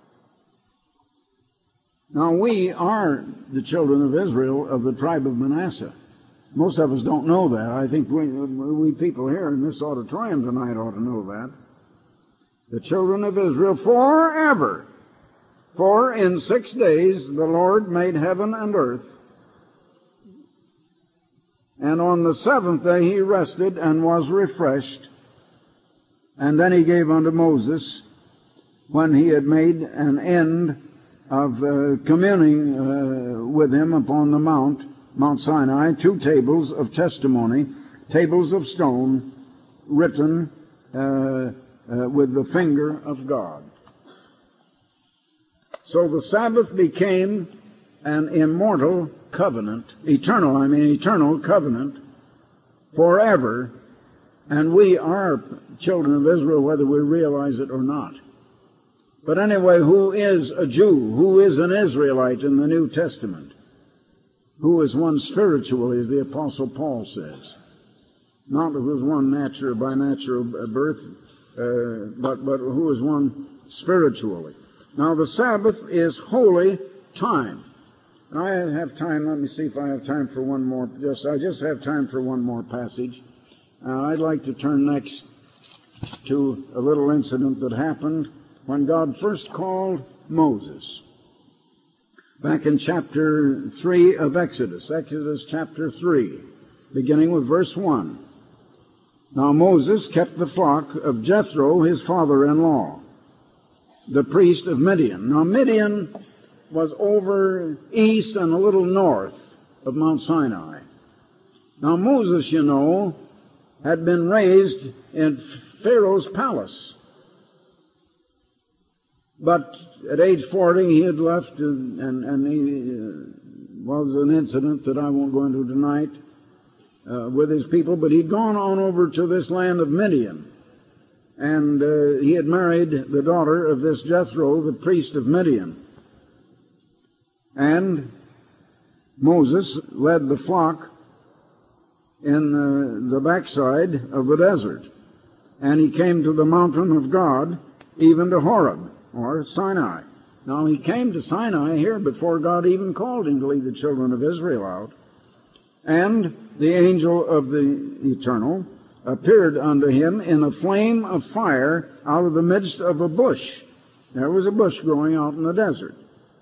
Now, we are the children of Israel of the tribe of Manasseh. Most of us don't know that. I think we, we people here in this auditorium tonight ought to know that. The children of Israel forever. For in six days the Lord made heaven and earth, and on the seventh day he rested and was refreshed. And then he gave unto Moses, when he had made an end of uh, communing uh, with him upon the mount, Mount Sinai, two tables of testimony, tables of stone, written uh, uh, with the finger of God. So the Sabbath became an immortal covenant, eternal, I mean eternal covenant, forever, and we are children of Israel whether we realize it or not. But anyway, who is a Jew? Who is an Israelite in the New Testament? Who is one spiritually, as the Apostle Paul says? Not who is one natural, by natural birth, uh, but, but who is one spiritually. Now, the Sabbath is holy time. I have time, let me see if I have time for one more, just, I just have time for one more passage. Uh, I'd like to turn next to a little incident that happened when God first called Moses. Back in chapter three of Exodus, Exodus chapter three, beginning with verse one. Now Moses kept the flock of Jethro, his father-in-law, the priest of Midian. Now Midian was over east and a little north of Mount Sinai. Now Moses, you know, had been raised in Pharaoh's palace. But at age forty, he had left, and, and, and he uh, was an incident that I won't go into tonight uh, with his people, but he'd gone on over to this land of Midian. And uh, he had married the daughter of this Jethro, the priest of Midian. And Moses led the flock in uh, the backside of the desert. And he came to the mountain of God, even to Horeb, or Sinai. Now, he came to Sinai here before God even called him to lead the children of Israel out. And the angel of the Eternal appeared unto him in a flame of fire out of the midst of a bush. There was a bush growing out in the desert.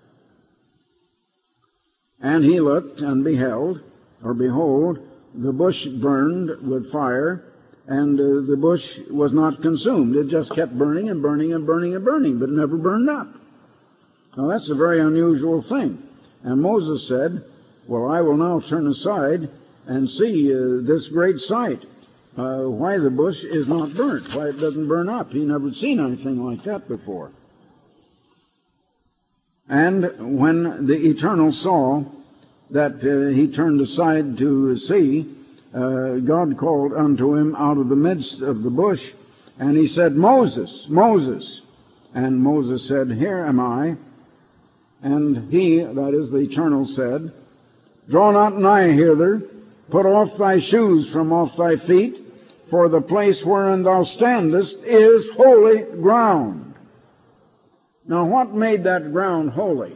And he looked and beheld, or behold, the bush burned with fire, and uh, the bush was not consumed. It just kept burning and burning and burning and burning, but it never burned up. Now that's a very unusual thing. And Moses said, well, I will now turn aside and see uh, this great sight, uh, why the bush is not burnt, why it doesn't burn up. He never seen anything like that before. And when the Eternal saw that uh, he turned aside to see, uh, God called unto him out of the midst of the bush, and he said, Moses, Moses. And Moses said, Here am I. And he, that is the Eternal, said, Draw not nigh hither, put off thy shoes from off thy feet, for the place wherein thou standest is holy ground. Now, what made that ground holy?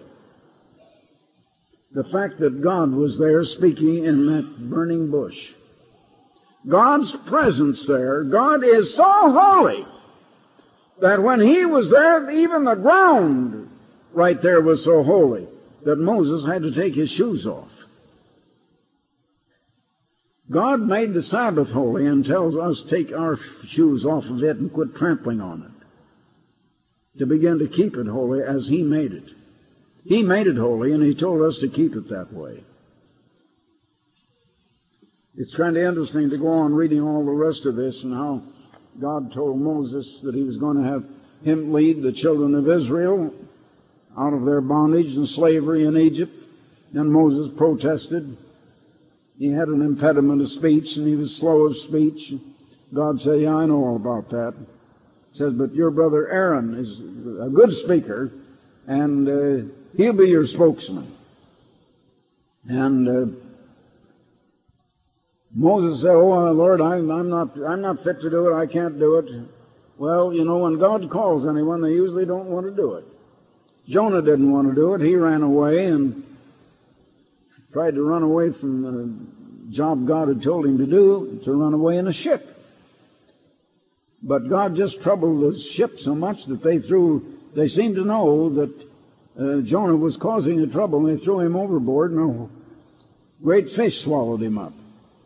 The fact that God was there speaking in that burning bush. God's presence there, God is so holy that when He was there, even the ground right there was so holy that Moses had to take his shoes off. God made the Sabbath holy and tells us to take our shoes off of it and quit trampling on it, to begin to keep it holy as He made it. He made it holy, and He told us to keep it that way. It's kind of interesting to go on reading all the rest of this and how God told Moses that He was going to have him lead the children of Israel out of their bondage and slavery in Egypt. And Moses protested. He had an impediment of speech, and he was slow of speech. God said, Yeah, I know all about that. He says, But your brother Aaron is a good speaker, and uh, he'll be your spokesman. And uh, Moses said, Oh, Lord, I'm, I'm not I'm not fit to do it. I can't do it. Well, you know, when God calls anyone, they usually don't want to do it. Jonah didn't want to do it. He ran away and tried to run away from the job God had told him to do, to run away in a ship. But God just troubled the ship so much that they threw, they seemed to know that uh, Jonah was causing the trouble, and they threw him overboard, and a great fish swallowed him up.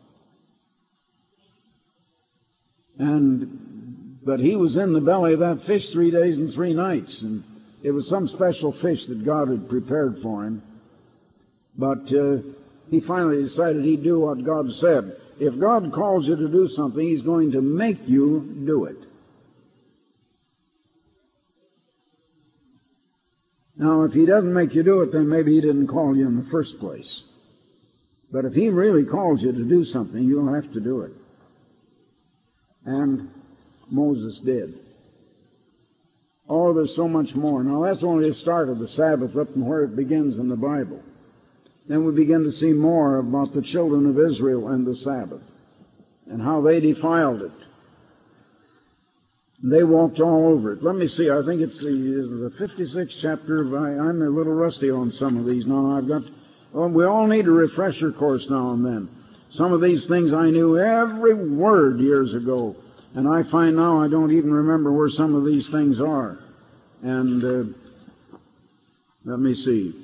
And, but he was in the belly of that fish three days and three nights, and it was some special fish that God had prepared for him. But uh, he finally decided he'd do what God said. If God calls you to do something, He's going to make you do it. Now, if He doesn't make you do it, then maybe He didn't call you in the first place. But if He really calls you to do something, you'll have to do it. And Moses did. Oh, there's so much more. Now, that's only the start of the Sabbath up and where it begins in the Bible. Then we begin to see more about the children of Israel and the Sabbath and how they defiled it. They walked all over it. Let me see. I think it's the, the fifty-sixth chapter. Of, I, I'm a little rusty on some of these now. I've got. Well, we all need a refresher course now and then. Some of these things I knew every word years ago, and I find now I don't even remember where some of these things are. And uh, let me see.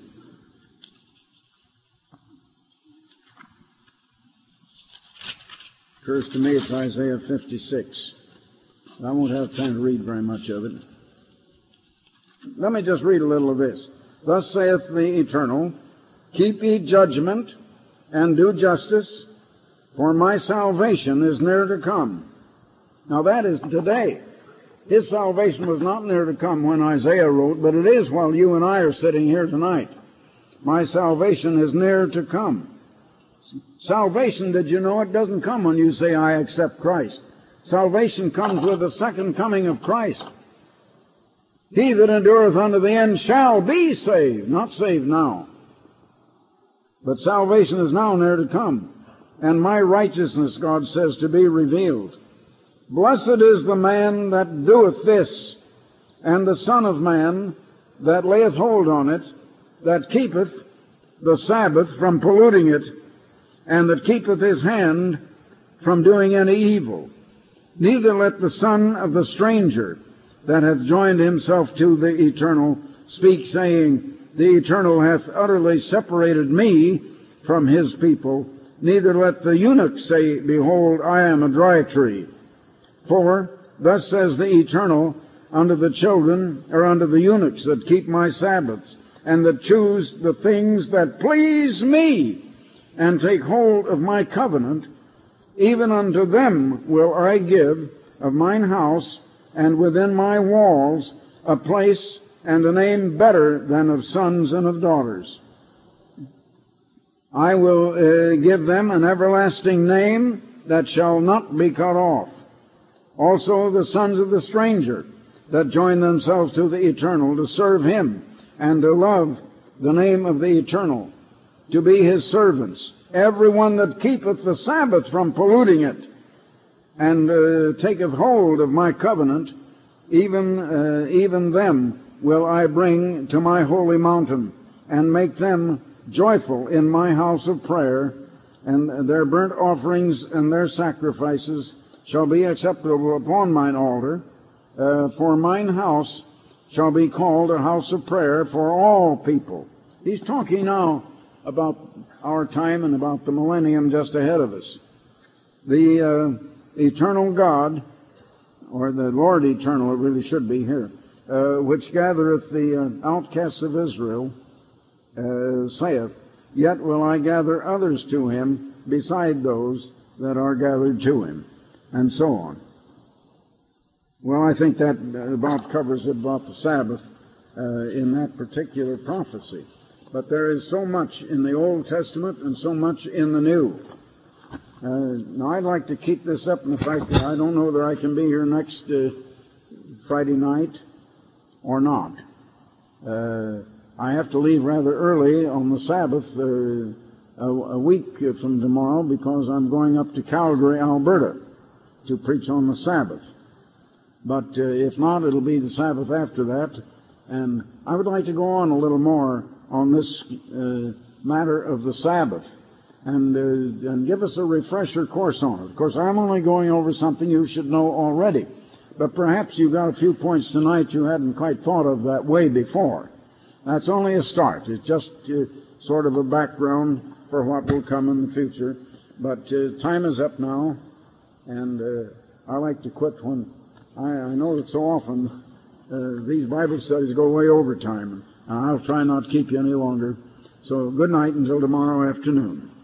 Occurs to me it's Isaiah fifty-six. I won't have time to read very much of it. Let me just read a little of this. Thus saith the Eternal, Keep ye judgment, and do justice, for my salvation is near to come. Now that is today. His salvation was not near to come when Isaiah wrote, but it is while you and I are sitting here tonight. My salvation is near to come. Salvation, did you know, it doesn't come when you say, I accept Christ. Salvation comes with the second coming of Christ. He that endureth unto the end shall be saved. Not saved now. But salvation is now near to come. And my righteousness, God says, to be revealed. Blessed is the man that doeth this, and the Son of Man that layeth hold on it, that keepeth the Sabbath from polluting it, and that keepeth his hand from doing any evil. Neither let the son of the stranger that hath joined himself to the Eternal speak, saying, The Eternal hath utterly separated me from His people. Neither let the eunuch say, Behold, I am a dry tree. For thus says the Eternal unto the children, or unto the eunuchs that keep my Sabbaths, and that choose the things that please me, and take hold of my covenant, even unto them will I give of mine house, and within my walls a place and a name better than of sons and of daughters. I will uh, give them an everlasting name that shall not be cut off. Also the sons of the stranger that join themselves to the Eternal to serve Him and to love the name of the Eternal, to be His servants. Everyone that keepeth the Sabbath from polluting it, and uh, taketh hold of my covenant, even uh, even them will I bring to my holy mountain, and make them joyful in my house of prayer, and their burnt offerings and their sacrifices shall be acceptable upon mine altar. Uh, for mine house shall be called a house of prayer for all people. He's talking now about our time and about the millennium just ahead of us. The uh, eternal God, or the Lord eternal, it really should be here, uh, which gathereth the uh, outcasts of Israel, uh, saith, Yet will I gather others to Him beside those that are gathered to Him, and so on. Well, I think that about covers it about the Sabbath uh, in that particular prophecy. But there is so much in the Old Testament and so much in the New. Uh, now, I'd like to keep this up in the fact that I don't know whether I can be here next uh, Friday night or not. Uh, I have to leave rather early on the Sabbath uh, a, a week from tomorrow because I'm going up to Calgary, Alberta to preach on the Sabbath. But uh, if not, it'll be the Sabbath after that. And I would like to go on a little more on this uh, matter of the Sabbath and, uh, and give us a refresher course on it. Of course, I'm only going over something you should know already. But perhaps you got a few points tonight you hadn't quite thought of that way before. That's only a start. It's just uh, sort of a background for what will come in the future. But uh, time is up now, and uh, I like to quit when I, I know that so often uh, these Bible studies go way over time, and I'll try not to keep you any longer. So good night until tomorrow afternoon.